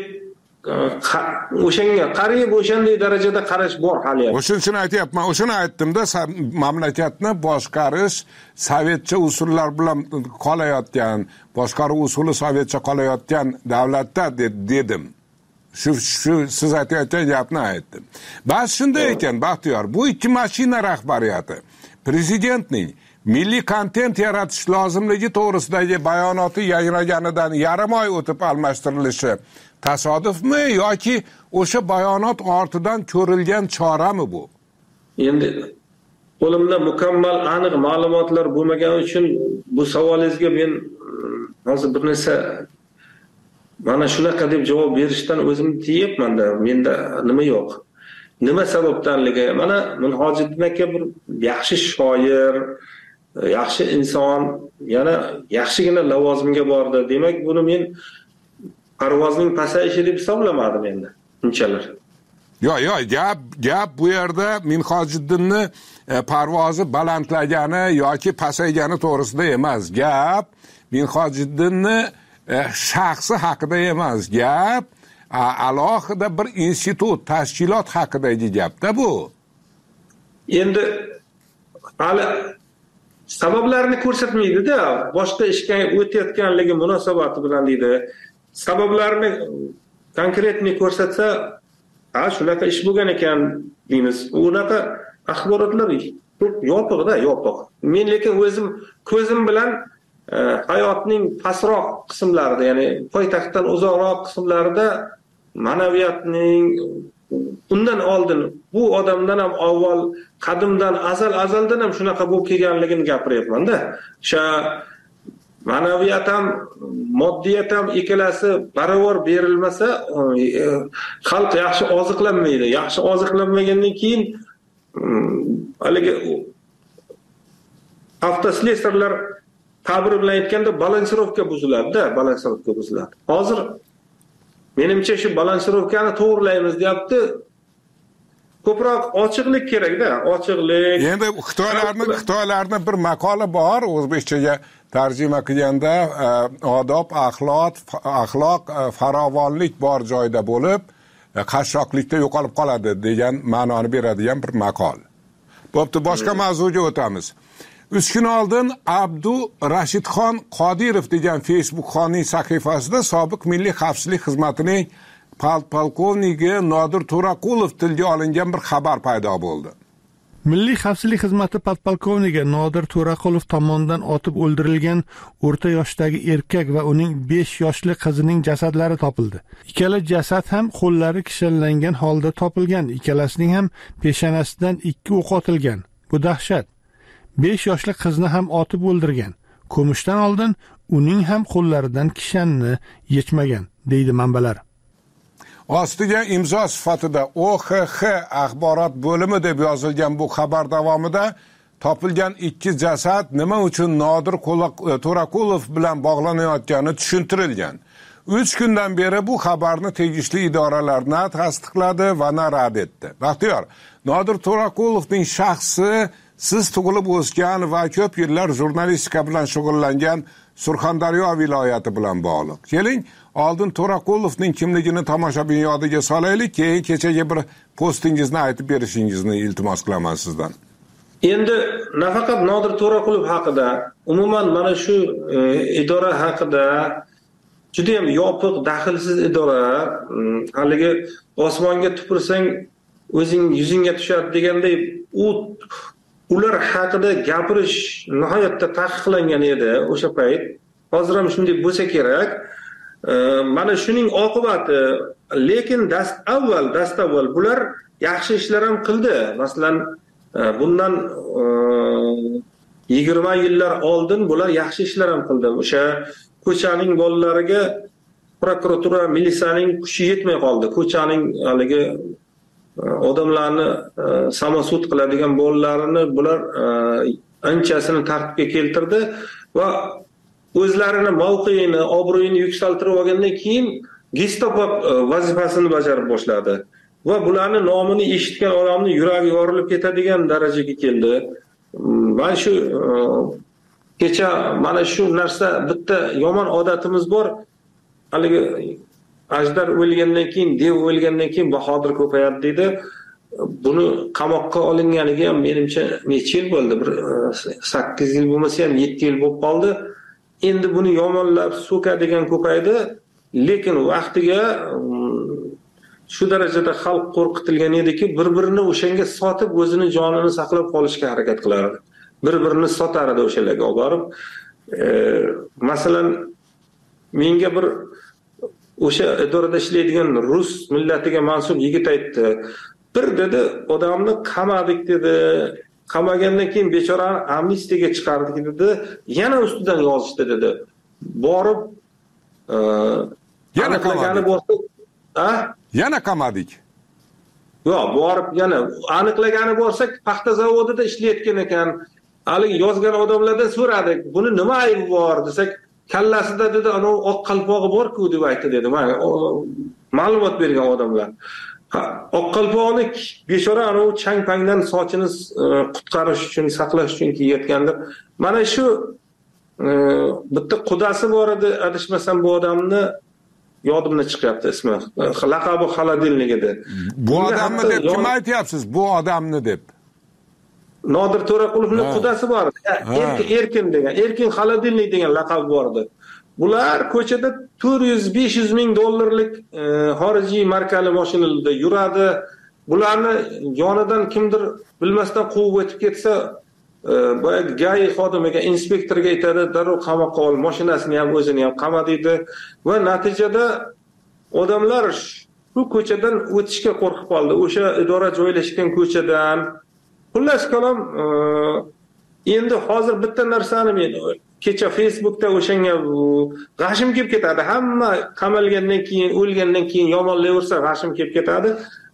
o'shanga qariyb o'shanday darajada qarash bor hali ham. O'shuni aytyapman, o'shuni aytdim-da, mamlakatni boshqarish sovetcha usullar bilan qolayotgan, boshqaruv usuli sovetcha qolayotgan davlatda dedim. Shu siz aytayotgan gapni aytdim. Bas shunday ekan, Baxtiyor, bu ikki mashina rahbariyati prezidentning milliy kontent yaratish lozimligi to'g'risidagi bayonoti yangraganidan yarim oy o'tib almashtirilishi tasodifmi yoki o'sha bayonot ortidan ko'rilgan chorami bu? Endi qo'limda mukammal aniq ma'lumotlar bo'lmagani uchun bu savolingizga men hozir bir narsa mana shunaqa deb javob berishdan o'zimni tiyapman-da. Menda nima yo'q. Nima sababdanligi? Mana Minhojiddin aka bir yaxshi shoir, yaxshi inson, yana yaxshigina lavozimga bordi. Demak, buni men parvozning pasayishi deb hisoblamadim endi. Unchalar. Yo'q, gap bu yerda Minhojiddinni parvozi balandlagani yoki pasaygani to'g'risida emas. Gap Minhojiddinni shaxsi haqida emas. Gap alohida bir institut, tashkilot haqidagi gapda bu. Endi hali sabablarini ko'rsatmaydi-da, boshqa ishga o'tayotganligi munosabati bilan deydi. Sabablarini konkretni ko'rsatsa, shunaqa ish bo'lgan ekan deymiz. Unaqa axborotlar yopiqda, yopiq. Men lekin o'zim ko'zim bilan hayotning pastroq qismlarida, ya'ni poytaxtdan uzoqroq qismlarida ma'naviyatning undan oldin bu odamdan ham avval qadimdan azaldan ham shunaqa bo'lib kelganligini gapiryapman-da. O'sha ma'naviyat ham, moddiyat ham ikkalasi barobar berilmasa, xalq yaxshi oziqlanmaydi. Yaxshi oziqlanmagandan keyin haligi avtoslesarlar ta'bir bilan aytganda balansirovka buziladi-da, balansirovka buziladi. Hozir menimcha shu balansirovkani to'g'rilaymiz deyapti. Ko'proq ochiqlik kerak-da, ochiqlik. Endi Xitoylarni bir maqola bor, o'zbekchaga tarjima qilganda odob, axloq, farovonlik bor joyda bo'lib, qashshoqlikda yo'qolib qoladi degan ma'noni beradigan bir maqol. Bo'pti, boshqa mavzuga o'tamiz. 3 kun oldin Abdu Rashidxon Qodirov degan Facebook'ning sahifasida sobiq milliy xavfsizlik xizmatining polkovniki Nodir To'raqulov tilga olingan bir xabar paydo bo'ldi. Milliy xavfsizlik xizmati podpolkovniki Nodir To'raqulov tomonidan otib o'ldirilgan o'rta yoshdagi erkak va uning 5 yoshli qizining jasadlari topildi. Ikkala jasad ham qo'llari kishanlangan holda topilgan. Ikkalasining ham peshonasidan 2 o'q otilgan. Bu dahshat. 5 yoshli qizni ham otib o'ldirgan. Ko'mishdan oldin uning ham qo'llaridan kishanni yechmagan, deydi manbalar. Ostiga imzo sifatida OXX axborot bo'limi deb yozilgan bu xabar davomida topilgan 2 jasad nima uchun Nodir To'raqulov bilan bog'lanayotgani tushuntirilgan. 3 kundan beri bu xabarni tegishli idoralar na tasdiqladi va na rad etdi. Baxtiyor, Nodir To'raqulovning shaxsi siz tug'ilib o'sgan va ko'p yillar jurnalistika bilan shug'ullangan Surxondaryo viloyati bilan bog'liq. Keling, oldin To'raqulovning kimligini tomoshabin yodiga solaylik, keyin kechagi bir postingizni aytib berishingizni iltimos qilaman sizdan. Endi nafaqat Nodir To'raqulov haqida, umuman mana shu idora haqida juda ham yopiq, daxlsiz idora, haligi osmonga tupursang o'zing yuzingga tushadi deganday ular haqida gapirish nihoyatda taqiqlangan edi o'sha payt. Hozir ham shunday bo'lsa kerak. Mana shuning oqibati, lekin dastavval bular yaxshi ishlar ham qildi. Masalan, bundan 20 yillar oldin bular yaxshi ishlar ham qildi. O'sha ko'chaning bolalariga prokuratura, militsiyaning kuchi yetmay qoldi. Ko'chaning haligi odamlarni samosud qiladigan bolalarini bular anchasini tartibga keltirdi va o'zlarini mavqeini, obro'yini yuksaltirib olgandan keyin Gestapo vazifasini bajarib boshladi va bularni nomini eshitgan odamni yuragi yorilib ketadigan darajaga keldi. Mana shu kecha mana shu narsa, bitta yomon odatimiz bor. Haligi ajdar o'lgandan keyin, dev o'lgandan keyin bahodir ko'payadi deydi. Buni qamoqqa olinganiga ham menimcha necha yil bo'ldi? Bir 8 yil bo'lmasa ham 7 yil bo'lib qoldi. Endi buni yomonlab so'kadigan ko'paydi, lekin vaqtiga shu darajada xalq qo'rqitilgan ediki, bir-birini o'shanga sotib o'zini jonini saqlab qolishga harakat qilardi. Bir-birini sotar edi o'shalarga olib borib. Masalan, menga bir o'sha idorada ishlaydigan rus millatiga mansub yigit aytdi. Bir dedi, odamni qamadik dedi. Qamagandan keyin bechorani amnistiyaga chiqardik dedi. Yana ustidan yozishdi dedi. Borib yana qamadik. Yana qamadik. Yo'q, borib yana aniqlagani borsak, paxta zavodida ishlayotgan ekan. Haligi yozgan odamlardan so'radik, buni nima aybi bor desak, kallasida dedi, ana oq qalpog'i bor-ku deb aytdi dedi. Mana ma'lumot bergan odamlar. Oq qalpoqni bechora ana u chang-pangdan sochini qutqarish uchun, saqlash uchun kiyayotgandir. Mana shu bitta qudasi bor edi, adashmasam bu odamni yodimdan chiqyapti ismi. Laqabi Xolodilnik edi. Bu odamni deb kim aytyapsiz? Bu odamni deb. Nodir To'raqulovning qudasi bor edi. Erkin degan, Erkin Xolodilnik degan laqab bor edi. Bular ko'chada 400-500 ming dollarlik xorijiy markali mashinalarda yuradi. Bularni yonidan kimdir bilmasdan quvib o'tib ketsa, boyagi GAI xodimiga, inspektorga aytadi, darrov qamoqqa ol, mashinasini ham o'zini ham qamadiydi va natijada odamlar shu ko'chadan o'tishga qo'rqib qoldi. O'sha idora joylashgan ko'chadan. Xullas kalom, endi hozir bitta narsani men kecha Facebookda o'shanga g'ashim kelib ketadi. Hamma qamalgandan keyin, o'lgandan keyin yomonlayversa g'ashim kelib ketadi.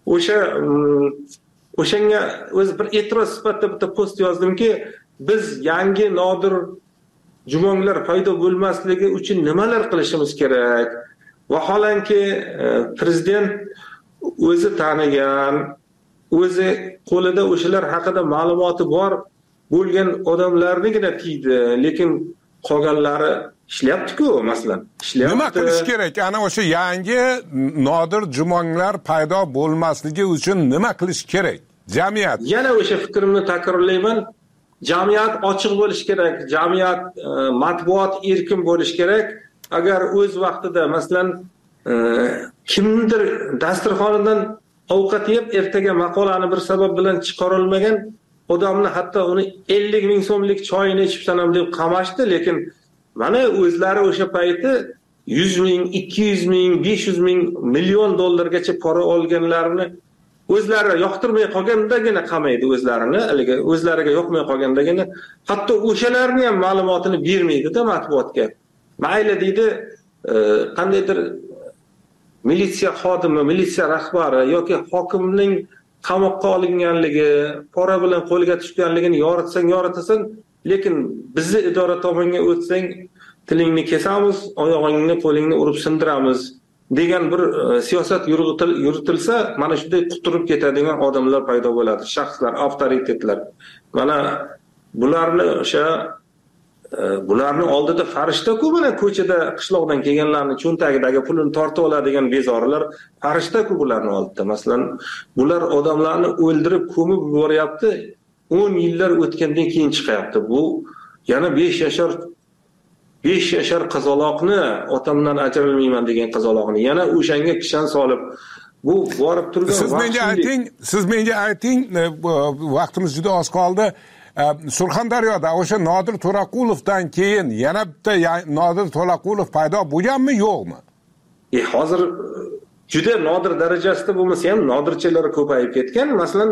O'shanga o'z bir e'tiroz sifatida bitta post yozdimki, biz yangi nodir jumonglar paydo bo'lmasligi uchun nimalar qilishimiz kerak? Vaholanki prezident o'zi tanigan, o'zi qo'lida o'shalar haqida ma'lumoti bor bo'lgan odamlarnigina tiydi, lekin qolganlari ishlayapti-ku, masalan. Nima qilish kerak? Ana o'sha yangi nodir jumonglar paydo bo'lmasligi uchun nima qilish kerak? Jamiyat. Yana o'sha fikrimni takrorlayman. Jamiyat ochiq bo'lish kerak, jamiyat matbuot erkin bo'lish kerak. Agar o'z vaqtida, masalan, kimdir dasturxonidan ovqat yeb ertaga maqolani bir sabab bilan chiqara olmagan odamni, hatto uni 50 ming so'mlik choyini ichibsan ham deb qamashdi, lekin mana o'zlari o'sha payti 100 ming, 200 ming, 500 ming, million dollargacha pora olganlarini o'zlari yoqtirmay qolgandagina qamaydi o'zlarini, haligi o'zlariga yoqmay qolgandagina, hatto o'shalarni ham ma'lumotini bermaydi-da matbuotga. Mayli deydi, qandaydir militsiya xodimi, militsiya rahbari yoki hokimning qamoqqa olinganligi, pora bilan qo'lga tushganligini yoritasan, lekin bizni idora tomonga o'tsang, tilingni kesamiz, oyog'ingni, qo'lingni urib sindiramiz degan bir siyosat yuritilsa, mana shunday quturib ketadigan odamlar paydo bo'ladi, shaxslar, avtoritetlar. Mana bularni oldida farishta-ku, mana ko'chada qishloqdan kelganlarni cho'ntagidagi pulini tortib oladigan bezorilar farishta-ku bularni oldida. Masalan, bular odamlarni o'ldirib, ko'mib yuboryapti. 10 yillar o'tgandan keyin chiqyapti. Bu yana 5 yashar qizaloqni otamdan ajralmayman degan qizaloqni yana o'shanga kishan solib bu borib turgan siz menga ayting vaqtimiz juda oz qoldi. Surxondaryoda o'sha Nodir To'raqulovdan keyin yana bitta Nodir To'raqulov paydo bo'lganmi, yo'qmi? Hozir juda nodir darajasida bo'lmasa ham nodirchalar ko'payib ketgan. Masalan,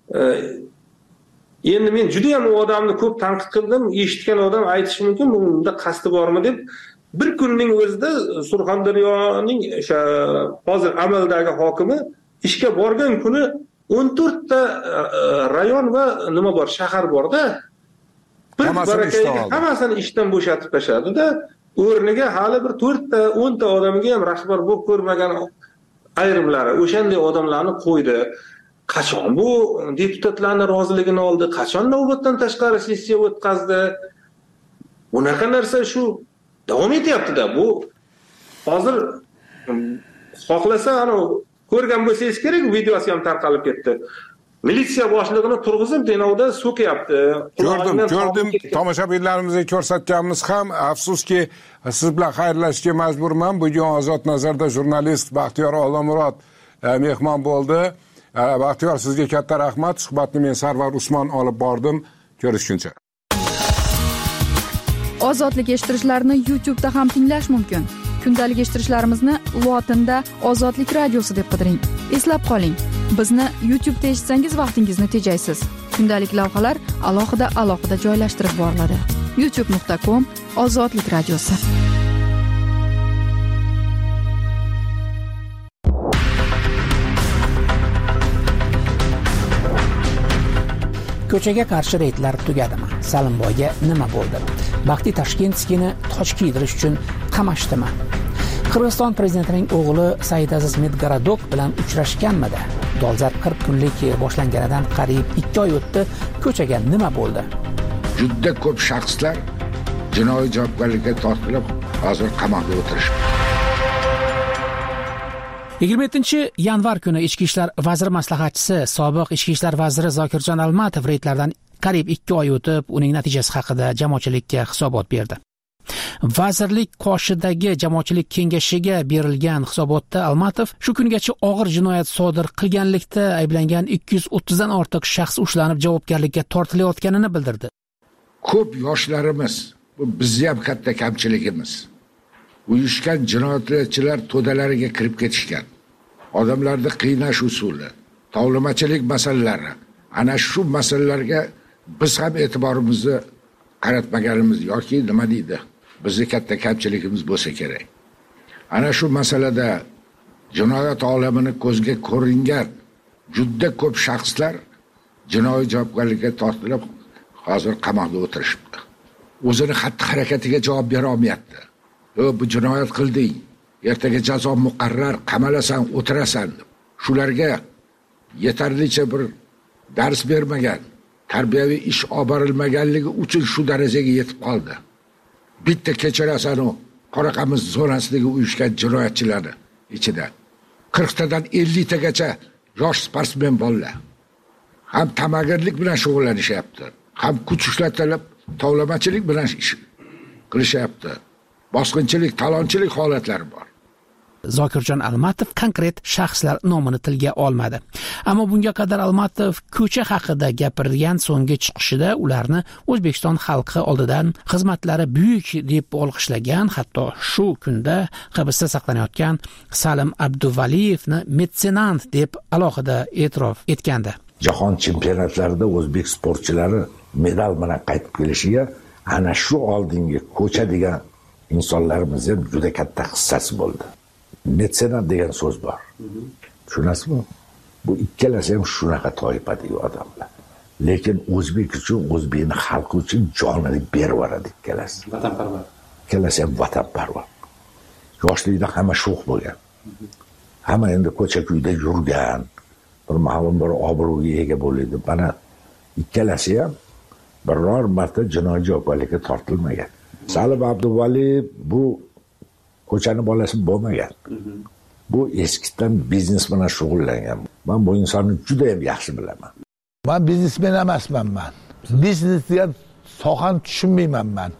endi men juda ham u odamni ko'p tanqid qildim. Eshitgan odam aytishi mumkin, bunda qasdi bormi deb. Bir kunning o'zida Surxondaryoning o'sha hozir amaldagi hokimi ishga borgan kuni 14 ta rayon va nima bor, shahar borda. Bir barakayga hammasini ishdan bo'shatib tashladi-da, o'rniga hali bir 4 ta 10 ta odamga ham rahbar bo'lib ko'rmagan ayrimlari o'shanday odamlarni qo'ydi. Qachon bu deputatlarning roziligini oldi? Qachon navbatdan tashqari sessiya o'tkazdi? Bunaqa narsa shu davom etyapti-da. Bu hozir xohlasa ana ko'rgan bo'lsangiz kerak, videosi ham tarqalib ketdi. Militsiya boshlig'ini turg'izib denovda so'kyapti. Ko'rdim. Tomoshabinlarimizga ko'rsatganmiz ham. Afsuski, siz bilan xayrlashishga majburman. Bugun Ozod nazarda jurnalist Baxtiyor Olomurod mehmon bo'ldi. Baxtiyor, sizga katta rahmat. Suhbatni men Sarvar Usmon olib bordim. Ko'rishguncha. Ozodlik eshittirishlarni YouTube'da ham tinglash mumkin. Kundalik eshittirishlarimizni lotinda Ozodlik radiosi deb qidiring. Eslab qoling, bizni YouTube'da eshitsangiz vaqtingizni tejaysiz. Kundalik lavhalar alohida joylashtirib boriladi. youtube.com/Ozodlik radiosi. Ko'chaga qarshi reydlar tugadimi? Salimboyga nima bo'ldi? Baxtiy Tashkentskiyni toj kiydirish uchun qamashdimi? Qirg'iziston prezidentining o'g'li Sayidaziz Medgaradok bilan uchrashganmidi? Dolzarb 40 kunlik boshlanganidan qariyb 2 oy o'tdi. Ko'chaga nima bo'ldi? Juda ko'p shaxslar jinoiy javobgarlikka tortilib, hozir qamoqda o'tirishibdi. 27-yanvar kuni Ichki ishlar vaziri maslahatchisi, sobiq Ichki ishlar vaziri Zokirjon Almatov reydlardan qariyb 2 oy o'tib, uning natijasi haqida jamoatchilikka hisobot berdi. Vazirlik qoshidagi jamoatchilik kengashiga berilgan hisobotda Almatov shu kungacha og'ir jinoyat sodir qilganlikda ayblangan 230 dan ortiq shaxs ushlanib javobgarlikka tortilayotganini bildirdi. Ko'p yoshlarimiz, bu bizning ham katta kamchiligimiz. Uyushgan jinoyatchilar to'dalariga kirib ketishgan. Odamlarni qiynash usuli, tovlamachilik masalalari, ana shu masalalarga biz ham e'tiborimizni qaratmaganimiz yoki nima deydi? Bizning katta kamchiligimiz bo'lsa kerak. Ana shu masalada jinoyat olamini ko'zga ko'ringan juda ko'p shaxslar jinoiy javobgarlikka tortilib, hozir qamoqda o'tirishibdi. O'zini xatti harakatiga javob bera olmayapti. Bu jinoyat qilding, ertaga jazo muqarrar, qamalasan, o'tirasan. Shularga yetarlicha bir dars bermagan, tarbiyaviy ish olib borilmaganligi uchun shu darajaga yetib qoldi. Bitta kechirasan u Qoraqamiz zonasidagi uyushgan jinoyatchilarni ichida 40 tadan 50 tagacha yosh sportsmen bolalar ham tamagirlik bilan shug'ullanishyapti, ham kuch ishlatilib tovlamachilik bilan ish qilishyapti. Bosqinchilik, talonchilik holatlari bor. Zokirjon Almatov konkret shaxslar nomini tilga olmadi. Ammo bunga qadar Almatov ko'cha haqida gapirgan so'nggi chiqishida ularni O'zbekiston xalqi oldidan xizmatlari buyuk deb olqishlagan, hatto shu kunda hibsda saqlanayotgan Salim Abduvaliyevni metsenant deb alohida e'tirof etgandi. Jahon chempionatlarida o'zbek sportchilari medal bilan qaytib kelishiga ana shu oldingi ko'cha degan insonlarimizning juda katta hissasi bo'ldi. Metsenat degan so'z bor. Tushunasizmi? Bu ikkalasi ham shunaqa toifadagi odamlar. Lekin o'zbek uchun, o'zbekning xalqi uchun jonini berib yuboradi ikkalasi. Vatanparvar. Ikkalasi ham vatanparvar. Yoshlikda hamma sho'x bo'lgan. Hamma endi ko'cha-kuyda yurgan, bir ma'lum bir obro'ga ega bo'ladi. Mana ikkalasi ham biror marta jinoiy javobgarlikka tortilmagan. Salim Abduvaliyev bu ko'chani bolasi bo'lmagan. Bu eskidan biznes bilan shug'ullangan. Men bu insonni juda ham yaxshi bilaman. Men biznesmen emasman men. Biznes degan sohani tushunmayman men.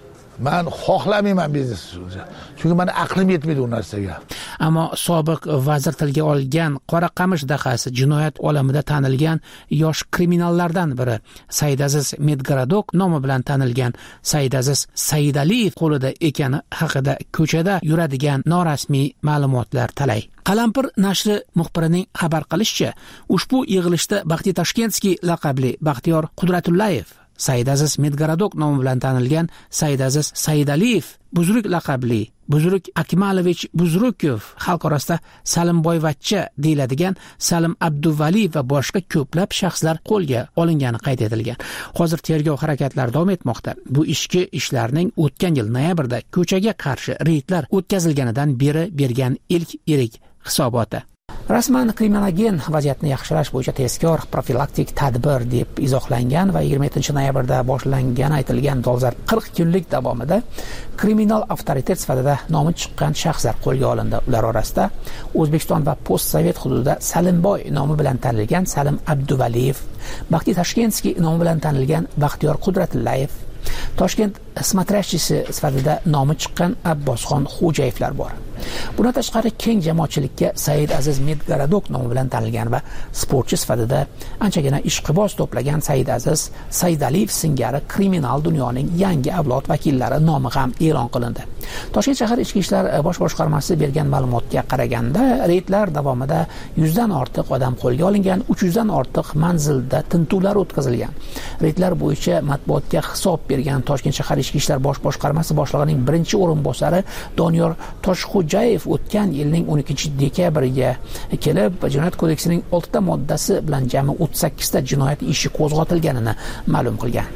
Men xohlamayman biznes. Chunki meni aqlim yetmaydi u narsaga. Ammo sobiq vazir tilga olgan Qora qamish dahasi jinoyat olamida tanilgan yosh kriminallardan biri Saidaziz Medgaradok nomi bilan tanilgan Saidaziz Saidaliyev qo'lida ekani haqida ko'chada yuradigan norasmiy ma'lumotlar talay. Qalampir nashri muxbirining xabar qilishicha, ushbu yig'ilishda Baxti Tashkentskiy laqabli Baxtiyor Qudratullayev, Saidaziz Medgaradok nomi bilan tanilgan Saidaziz Saidaliyev, Buzruk laqabli Buzruk Akmalovich Buzrukov, xalq orasida Salimboyvachcha deyiladigan Salim Abduvaliyev va boshqa ko'plab shaxslar qo'lga olingani qayd etilgan. Hozir tergov harakatlari davom etmoqda. Bu ichki ishlarning o'tgan yil noyabrda ko'chaga qarshi reydlar o'tkazilganidan beri bergan ilk yirik hisoboti. Rasman kriminogen vaziyatni yaxshilash bo'yicha tezkor profilaktik tadbir deb izohlangan va 27-noyabrda boshlangani aytilgan dolzarb 40 kunlik davomida kriminal avtoritet sifatida nomi chiqqan shaxslar qo'lga olindi. Ular orasida O'zbekiston va postsovet hududida Salimboy nomi bilan tanilgan Salim Abduvaliyev, Baxti Tashkentskiy nomi bilan tanilgan Baxtiyor Qudratullayev, Toshkent smatrashchisi sifatida nomi chiqqan Abbosxon Xo'jayevlar bor. Bundan tashqari keng jamoatchilikka Said Aziz Medgaradok nomi bilan tanilgan va sportchi sifatida anchagina ishqiboz to'plagan Said Aziz Saidaliyev singari kriminal dunyoning yangi avlod vakillari nomi ham e'lon qilindi. Toshkent shahar ichki ishlar bosh boshqarmasi bergan ma'lumotga qaraganda, reydlar davomida 100 dan ortiq odam qo'lga olingan, 300 dan ortiq manzilda tintuvlar o'tkazilgan. Reydlar bo'yicha matbuotga hisob bergan Toshkent shahar ichki ishlar bosh boshqarmasi boshlig'ining birinchi o'rinbosari Doniyor Toshxo'jayev o'tgan yilning 12-dekabriga kelib, Jinoyat kodeksining 6 ta moddasi bilan jami 38 ta jinoyat ishi qo'zg'atilganini ma'lum qilgan.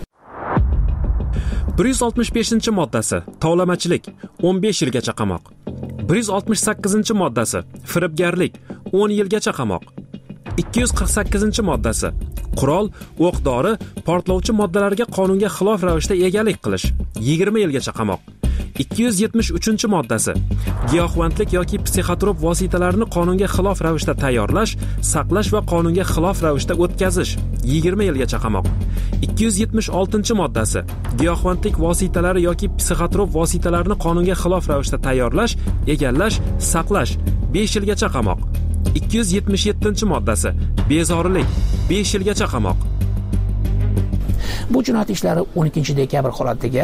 165-moddasi tovlamachilik 15 yilgacha qamoq. 168-moddasi firibgarlik 10 yilgacha qamoq. 248-moddasi qurol, o'q-dori, portlovchi moddalarga qonunga xilof ravishda egalik qilish 20 yilgacha qamoq. 273-moddasi giyohvandlik yoki psixotrop vositalarni qonunga xilof ravishda tayyorlash, saqlash va qonunga xilof ravishda o'tkazish 20 yilgacha qamoq. 276-moddasi giyohvandlik vositalari yoki psixotrop vositalarni qonunga xilof ravishda tayyorlash, egallash, saqlash 5 yilgacha qamoq. 277-moddasi bezorilik 5 yilgacha qamoq. Bu jinoyat ishlari 12-dekabr holatiga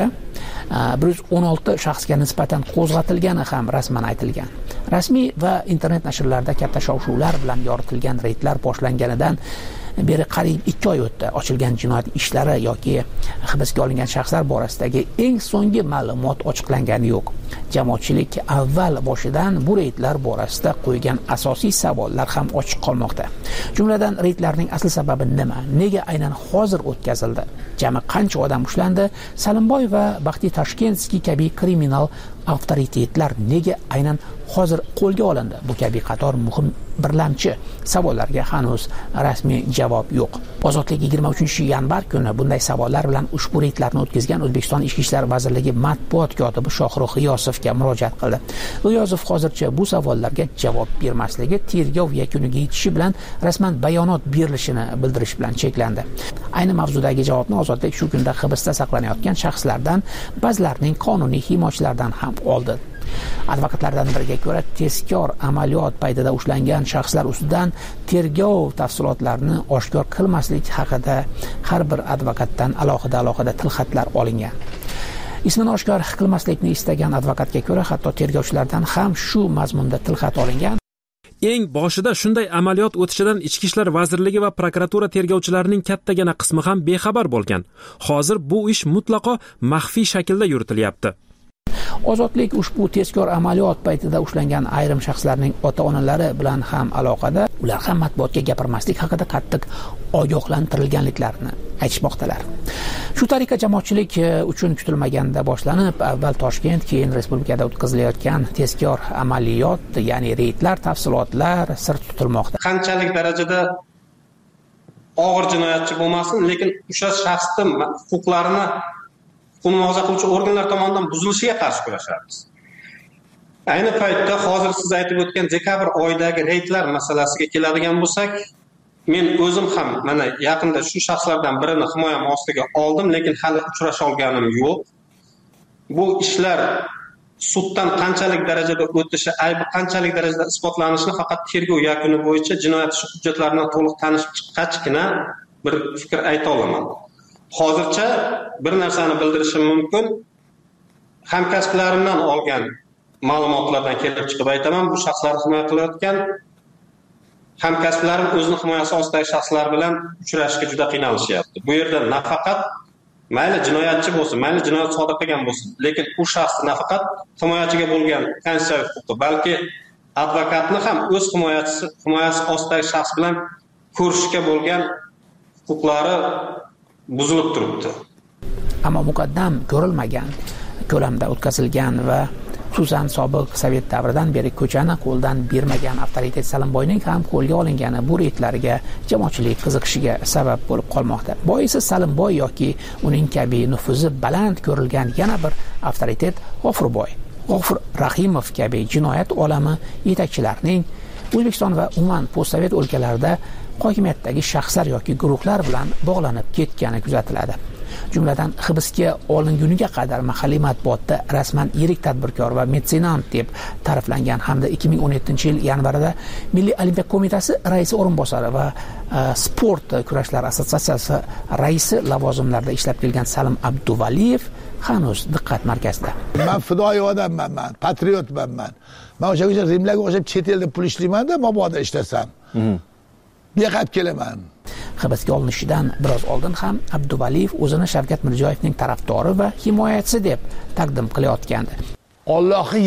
116 shaxsga nisbatan qo'zg'atilgani ham rasman aytilgan. Rasmiy va internet nashrlarda katta shov-shuvlar bilan yoritilgan reydlar boshlanganidan beri qariyb 2 oy o'tdi. Ochilgan jinoyat ishlari yoki hibsga olingan shaxslar borasidagi eng so'nggi ma'lumot ochiqlangani yo'q. Jamoatchilik avval boshidan bu reydlar borasida qo'ygan asosiy savollar ham ochiq qolmoqda. Jumladan, reydlarning asl sababi nima? Nega aynan hozir o'tkazildi? Jami qancha odam ushlandi? Salimboy va Baxti Tashkentskiy kabi kriminal avtoritetlar nega aynan hozir qo'lga olindi? Bu kabi qator muhim birlamchi savollarga hanuz rasmiy javob yo'q. Ozodlik 23-yanvar kuni bunday savollar bilan ushbu reydlarni o'tkazgan O'zbekiston Ichki ishlar vazirligi matbuot kotibi Shohrux G'iyosovga murojaat qildi. G'iyosov hozircha bu savollarga javob bermasligi, tergov yakuniga yetishi bilan rasman bayonot berilishini bildirish bilan cheklandi. Ayni mavzudagi javobni Ozodlik shu kunda hibsda saqlanayotgan shaxslardan ba'zilarining qonuniy himoyachilardan ham oldi. Advokatlardan biriga ko'ra, tezkor amaliyot paytida ushlangan shaxslar ustidan tergov tafsilotlarini oshkor qilmaslik haqida har bir advokatdan alohida tilxatlar olingan. Ismini oshkor qilmaslikni istagan advokatga ko'ra, hatto tergovchilardan ham shu mazmunda tilxat olingan. Eng boshida shunday amaliyot o'tishidan Ichki ishlar vazirligi va prokuratura tergovchilarining kattagina qismi ham bexabar bo'lgan. Hozir bu ish mutlaqo maxfiy shaklda yuritilyapti. Ozodlik ushbu tezkor amaliyot paytida ushlangan ayrim shaxslarning ota-onalari bilan ham aloqada. Ular ham matbuotga gapirmaslik haqida qattiq ogohlantirilganliklarini aytishmoqdalar. Shu tariqa jamoatchilik uchun kutilmaganda boshlanib, avval Toshkent, keyin respublikada o'tkazilayotgan tezkor amaliyot, ya'ni reydlar tafsilotlar sir tutilmoqda. Qanchalik darajada og'ir jinoyatchi bo'lmasin, lekin o'sha shaxsning huquqlarini muhofaza qiluvchi organlar tomonidan buzilishiga qarshi kurashamiz. Ayni paytda hozir siz aytib o'tgan dekabr oyidagi reydlar masalasiga keladigan bo'lsak, men o'zim ham mana yaqinda shu shaxslardan birini himoyam ostiga oldim, lekin hali uchrasha olganim yo'q. Bu ishlar suddan qanchalik darajada o'tishi, aybi qanchalik darajada isbotlanishini faqat tergov yakuni bo'yicha jinoyat ishi hujjatlaridan to'liq tanishib chiqqachgina bir fikr ayta olaman. Hozircha bir narsani bildirishim mumkin. Hamkasblarimdan olgan ma'lumotlardan kelib chiqib aytaman, bu shaxslar himoya qilayotgan hamkasblarim o'zini himoyasi ostidagi shaxslar bilan uchrashishga juda qiynalishyapti. Bu yerda nafaqat mayli jinoyatchi bo'lsin, mayli jinoyat sodir qilgan bo'lsin, lekin u shaxs nafaqat himoyachiga bo'lgan konstitutsiyaviy huquqi, balki advokatni ham o'z himoyasi ostidagi shaxs bilan ko'rishishga bo'lgan huquqlari buzilib turibdi. Ammo muqaddam ko'rilmagan, ko'lamda o'tkazilgan va xususan sobiq sovet davridan beri ko'chani qo'ldan bermagan avtoritet Salimboyning ham qo'lga olingani bu reydlarga jamoatchilik qiziqishiga sabab bo'lib qolmoqda. Boisi Salimboy yoki uning kabi nufuzi baland ko'rilgan yana bir avtoritet G'ofurboy, G'ofur Rahimov kabi jinoyat olami yetakchilarining O'zbekiston va umuman postsovet o'lkalarida hokimiyatdagi shaxslar yoki guruhlar bilan bog'lanib ketgani kuzatiladi. Jumladan hibsga olinguniga qadar mahalliy matbuotda rasman yirik tadbirkor va metsenant deb ta'riflangan hamda 2017-yil yanvarida Milliy Olimpiya qo'mitasi raisi o'rinbosari va sport kurashlar assotsiatsiyasi raisi lavozimlarida ishlab kelgan Salim Abduvaliyev hanuz diqqat markazida. Men fidoyi odamman, men patriotman. Men o'sha Rimlarga o'xshab chet elda pul ishlayman-da, mabodo ishlasam. Beqab kelaman. Hibsga olinishidan biroz oldin ham Abduvaliyev o'zini Shavkat Mirziyoyevning tarafdori va himoyachisi deb taqdim qilayotgandi. Allohning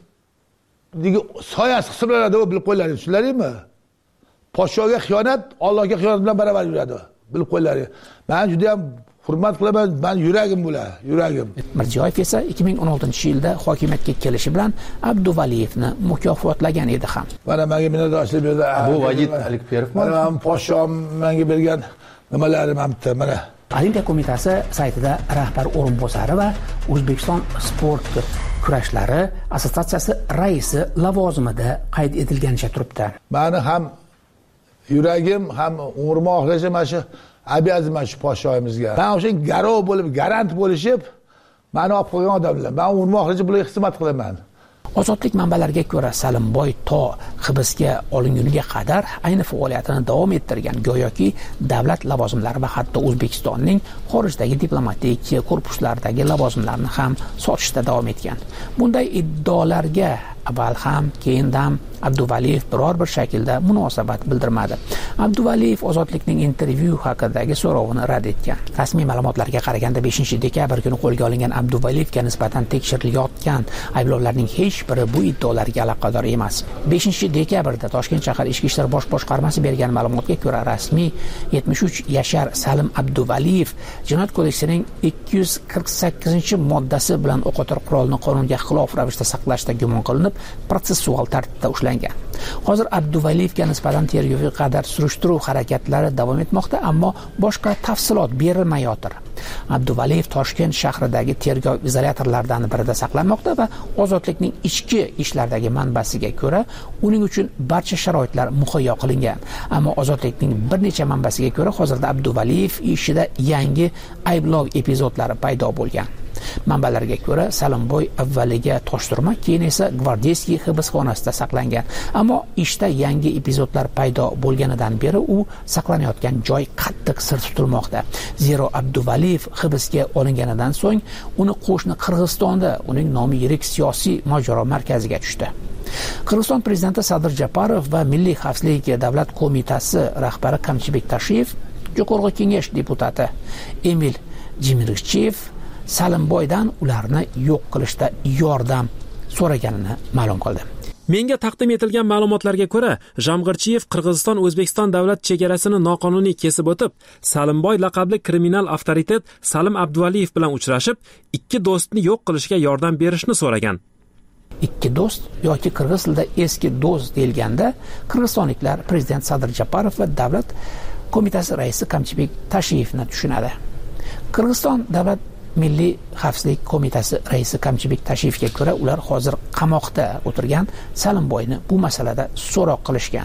yerdagi soyasi hisoblanadi, u bilib qo'yinglar, tushunlaringmi? Podshoga xiyonat Allohga xiyonat bilan baravar yuradi, bilib qo'yinglar. Men juda ham hurmat qilaman, men yuragim bular, yuragim. Mirziyoyev esa 2016-yilda hokimiyatga kelishi bilan Abduvaliyevni mukofotlagan edi ham. Mana menga minnatdorchilik berdi. Bu Vajid Alikperovmi? Mana poshshom menga bergan nimalarim hamda mana. Olimpiya qo'mitasi saytida rahbar o'rinbosari va O'zbekiston sport kurashlari assotsiatsiyasi raisi lavozimida qayd etilganicha turibdi. Meni ham yuragim ham umrim oxirigacha mana shu abiyazman shu podshoyimizga. Men o'sha garov bo'lib, garant bo'lishib, meni olib qo'ygan odamlar. Men umrim oxirigacha bularga xizmat qilaman. Ozodlik manbalariga ko'ra Salimboy to hibsga olinguniga qadar ayni faoliyatini davom ettirgan, go'yoki davlat lavozimlari va hatto O'zbekistonning xorijdagi diplomatik korpuslardagi lavozimlarini ham sotishda davom etgan. Bunday iddaolarga avval ham, keyin ham Abduvaliyev biror bir shaklda munosabat bildirmadi. Abduvaliyev Ozodlikning intervyu haqidagi so'rovini rad etgan. Rasmiy ma'lumotlarga qaraganda 5-dekabr kuni qo'lga olingan Abduvaliyevga nisbatan tekshirilayotgan ayblovlarning hech biri bu iddaolarga aloqador emas. 5-dekabrda Toshkent shahar Ichki ishlar bosh boshqarmasi bergan ma'lumotga ko'ra rasmiy 73 yashar Salim Abduvaliyev Jinoyat kodeksining 248-moddasi bilan o'qotar qurolni qonunga xilof ravishda saqlashda gumon qilinib, protsessual tartibda ushlangan. Hozir Abduvaliyevga nisbatan tergovga qadar surishtiruv harakatlari davom etmoqda, ammo boshqa tafsilot berilmayotir. Abduvaliyev Toshkent shahridagi tergov izolyatorlaridan birida saqlanmoqda va Ozodlikning ichki ishlardagi manbasiga ko'ra, uning uchun barcha sharoitlar muhayyo qilingan. Ammo Ozodlikning bir necha manbasiga ko'ra, hozirda Abduvaliyev ishida yangi ayblov epizodlari paydo bo'lgan. Manbalarga ko'ra, Salimboy avvaliga Toshturma, keyin esa Gvardeyskiy hibsxonasida saqlangan. Ammo ishda yangi epizodlar paydo bo'lganidan beri u saqlanayotgan joy qattiq sir tutilmoqda. Zero Abduvaliyev hibsga olinganidan so'ng uni qo'shni Qirg'izistonda uning nomi yirik siyosiy mojaro markaziga tushdi. Qirg'iziston prezidenti Sadir Japarov va Milliy xavfsizlik davlat qo'mitasi rahbari Kamchibek Tashiyev, Jo'qorg'i Kengash deputati Emil Jimirg'chiyev Salimboydan ularni yo'q qilishda yordam so'raganini ma'lum qildi. Menga taqdim etilgan ma'lumotlarga ko'ra, Jamg'irchiyev Qirg'iziston-O'zbekiston davlat chegarasini noqonuniy kesib o'tib, Salimboy laqabli kriminal avtoritet Salim Abduvaliyev bilan uchrashib, ikki do'stni yo'q qilishga yordam berishni so'ragan. Ikki do'st yoki qirg'iz tilida eski do'st deyilganda, qirg'izistonliklar prezident Sadir Japarov va davlat qo'mitasi raisi Kamchibek Tashiyevni tushunadi. Qirg'iziston davlat Milliy xavfsizlik qo'mitasi raisi Kamchibek Tashiyevga ko'ra, ular hozir qamoqda o'tirgan Salimboyni bu masalada so'roq qilishgan.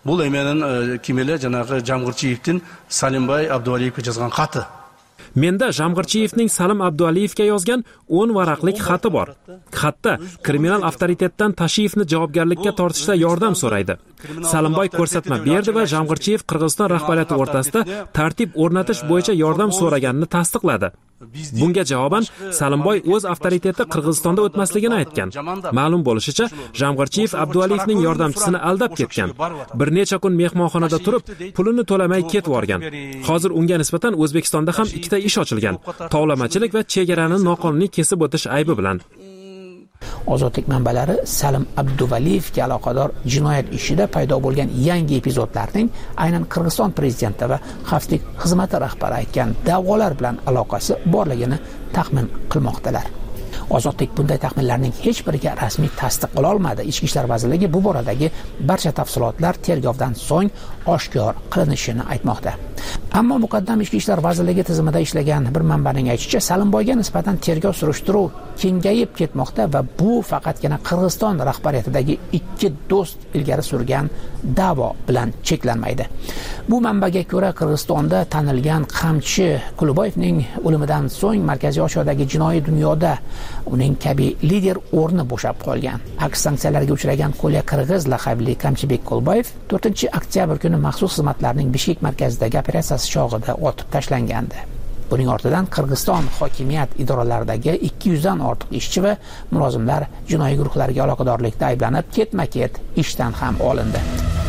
Бұл менің кемелі жаңағы Жамгырчиевтің Салимбай Абдувалиевке жазған хаты. Menda Jamg'irchiyevning Salim Abdualiyevga yozgan 10 varaqlik xati bor. Xatda kriminal avtoritetdan Tashiyevni javobgarlikka tortishda yordam so'raydi. Salimboy ko'rsatma berdi va Jamg'irchiyev Qirg'iziston rahbariyati o'rtasida tartib o'rnatish bo'yicha yordam so'raganini tasdiqladi. Bunga javoban Salimboy o'z avtoriteti Qirg'izistonda o'tmasligini aytgan. Ma'lum bo'lishicha, Jamg'irchiyev Abdualiyevning yordamchisini aldab ketgan. Bir necha kun mehmonxonada turib, pulini to'lamay ketib borgan. Hozir unga nisbatan O'zbekistonda ham ikkita ish ochilgan. Tovlamachilik va chegarani noqonuniy kesib o'tish aybi bilan. Ozodlik manbalari Salim Abduvaliyevga aloqador jinoyat ishida paydo bo'lgan yangi epizodlarning aynan Qirg'iziston prezidenti va xavfsizlik xizmati rahbari aytgan da'volar bilan aloqasi borligini taxmin qilmoqdalar. Ozodlik bunday taxminlarning hech biriga rasmiy tasdiq qila olmadi. Ichki ishlar vazirligi bu boradagi barcha tafsilotlar tergovdan so'ng oshkor qilinishini aytmoqda. Ammo muqaddam ichki ishlar vazirligi tizimida ishlagan bir manbaning aytishicha, Salimboyga nisbatan tergov surishtiruv kengayib ketmoqda va bu faqatgina Qirg'iziston rahbariyatidagi ikki do'st ilgari surgan da'vo bilan cheklanmaydi. Bu manbaga ko'ra, Qirg'izistonda tanilgan Qamchi Kuluboyevning o'limidan so'ng Markaziy Osiyodagi jinoiy dunyoda uning kabi lider o'rni bo'shab qolgan. Aks sanksiyalarga uchragan Qo'lya Qirg'iz laqabli Qamchibek Kuluboyev 4-oktyabr kuni maxsus xizmatlarning Bishkek markazidagi operatsiyasi chog'ida otib tashlangandi. Buning ortidan Qirg'iziston hokimiyat idoralaridagi 200 dan ortiq ishchi va mulozimlar jinoiy guruhlarga aloqadorlikda ayblanib, ketma-ket ishdan ham olindi.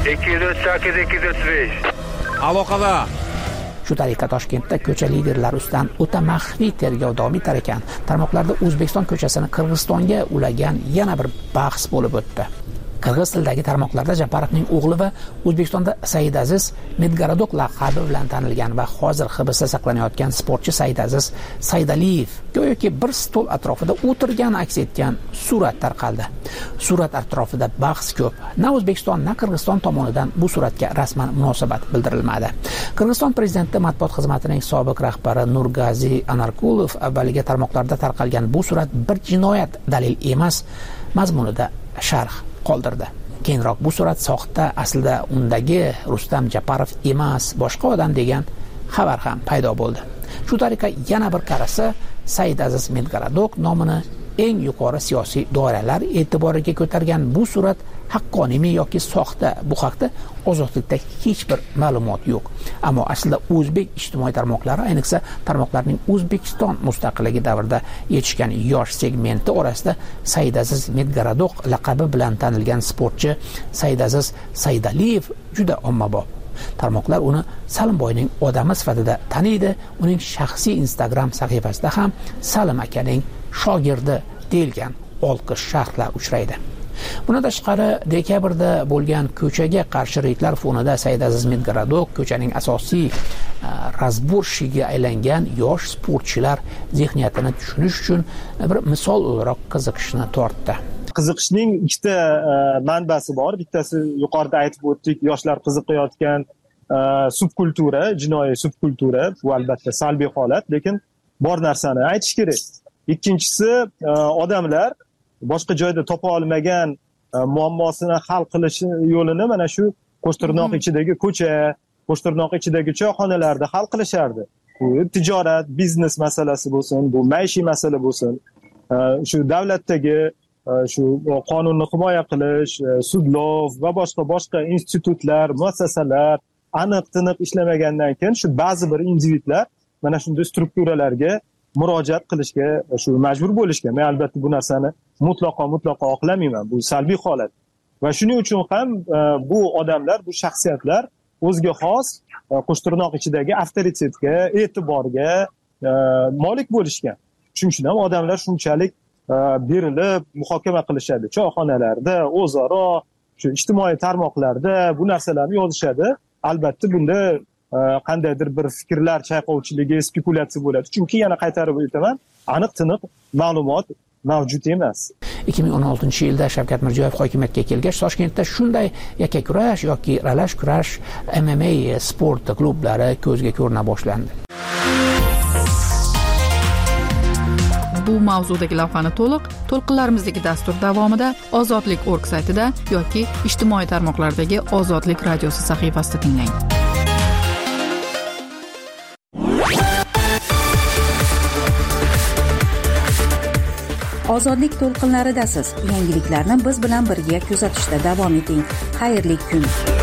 208-205. Aloqada. Shu tariqa Toshkentda ko'cha liderlari ustidan o'ta maxfiy tergov davom etar ekan. Tarmoqlarda O'zbekiston ko'chasini Qirg'izistonga ulagan yana bir bahs bo'lib o'tdi. Qirg'iz tilidagi tarmoqlarda Japarovning o'g'li va O'zbekistonda Saidaziz Medgaradok laqabi bilan tanilgan va hozir hibsda saqlanayotgan sportchi Saidaziz Saidaliyev go'yoki bir stol atrofida o'tirgan aks etgan surat tarqaldi. Surat atrofida bahs ko'p. Na O'zbekiston, na Qirg'iziston tomonidan bu suratga rasman munosabat bildirilmadi. Qirg'iziston prezidenti matbuot xizmatining sobiq rahbari Nurgazi Anarkulov avvaliga tarmoqlarda tarqalgan bu surat bir jinoyat dalil emas mazmunida sharh qoldirdi. Keyinroq bu surat soxta, aslida undagi Rustam Japarov emas, boshqa odam degan xabar ham paydo bo'ldi. Shu tariqa yana bir qarasa, Saidaziz Medgaradok nomini eng yuqori siyosiy doiralar e'tiboriga ko'targan bu surat haqqoniymi yoki soxta, bu haqda ozodlikda hech bir ma'lumot yo'q. Ammo aslida o'zbek ijtimoiy tarmoqlari, ayniqsa tarmoqlarning O'zbekiston mustaqilligi davrida yetishgan yosh segmenti orasida Saidaziz Medgaradok laqabi bilan tanilgan sportchi Saidaziz Saidaliyev juda ommabop. Tarmoqlar uni Salimboyning odami sifatida taniydi. Uning shaxsiy Instagram sahifasida ham Salim akaning shogirdi deyilgan olqish sharhlar uchraydi. Bundan tashqari, dekabrda bo'lgan ko'chaga qarshi reydlar fonida Saidaziz Medgaradok ko'chaning asosiy razborshiga aylangan yosh sportchilar zehniyatini tushunish uchun bir misol o'laroq qiziqishni tortdi. Qiziqishning ikkita manbasi bor. Bittasi yuqorida aytib o'tdik, yoshlar qiziqayotgan subkultura, jinoiy subkultura. Bu albatta salbiy holat, lekin bor narsani aytish kerak. Ikkinchisi, odamlar boshqa joyda topa olmagan muammosini hal qilish yo'lini mana shu Qo'shtirnoq ichidagi ko'cha, Qo'shtirnoq ichidagi choyxonalarda hal qilishardi. Bu tijorat, biznes masalasi bo'lsin, bu maishiy masala bo'lsin, shu davlatdagi shu qonunni himoya qilish, sudlov va boshqa institutlar, muassasalar aniq-tiniq ishlamagandan keyin shu ba'zi bir individlar mana shunday strukturalarga murojaat qilishga shu majbur bo'lishgan. Men albatta bu narsani mutlaqo oqlamayman. Bu salbiy holat. Va shuning uchun ham bu odamlar, bu shaxsiyatlar o'ziga xos Qo'shtirnoq ichidagi avtoritetga, e'tiborga molik bo'lishgan. Shuning uchun ham odamlar shunchalik berilib muhokama qilishadi. Choyxonalarda, o'zaro, shu ijtimoiy tarmoqlarda bu narsalarni yozishadi. Albatta bunda qandaydir bir fikrlar chayqovchiligi, spekulyatsiya bo'ladi. Chunki yana qaytarib aytaman, aniq-tiniq ma'lumot mavjud emas. 2016-yilda Shavkat Mirziyoyev hokimiyatga kelgach, Toshkentda shunday yakkakurash yoki ralash kurash MMA sport klublari ko'zga ko'rina boshlandi. Bu mavzudagi lavhani to'lqinlarimizdagi dastur davomida ozodlik.org saytida yoki ijtimoiy tarmoqlardagi Ozodlik radiosi sahifasida tinglang. Ozodlik to'lqinlaridasiz. Yangiliklarni biz bilan birga kuzatishda davom eting. Xayrli kun.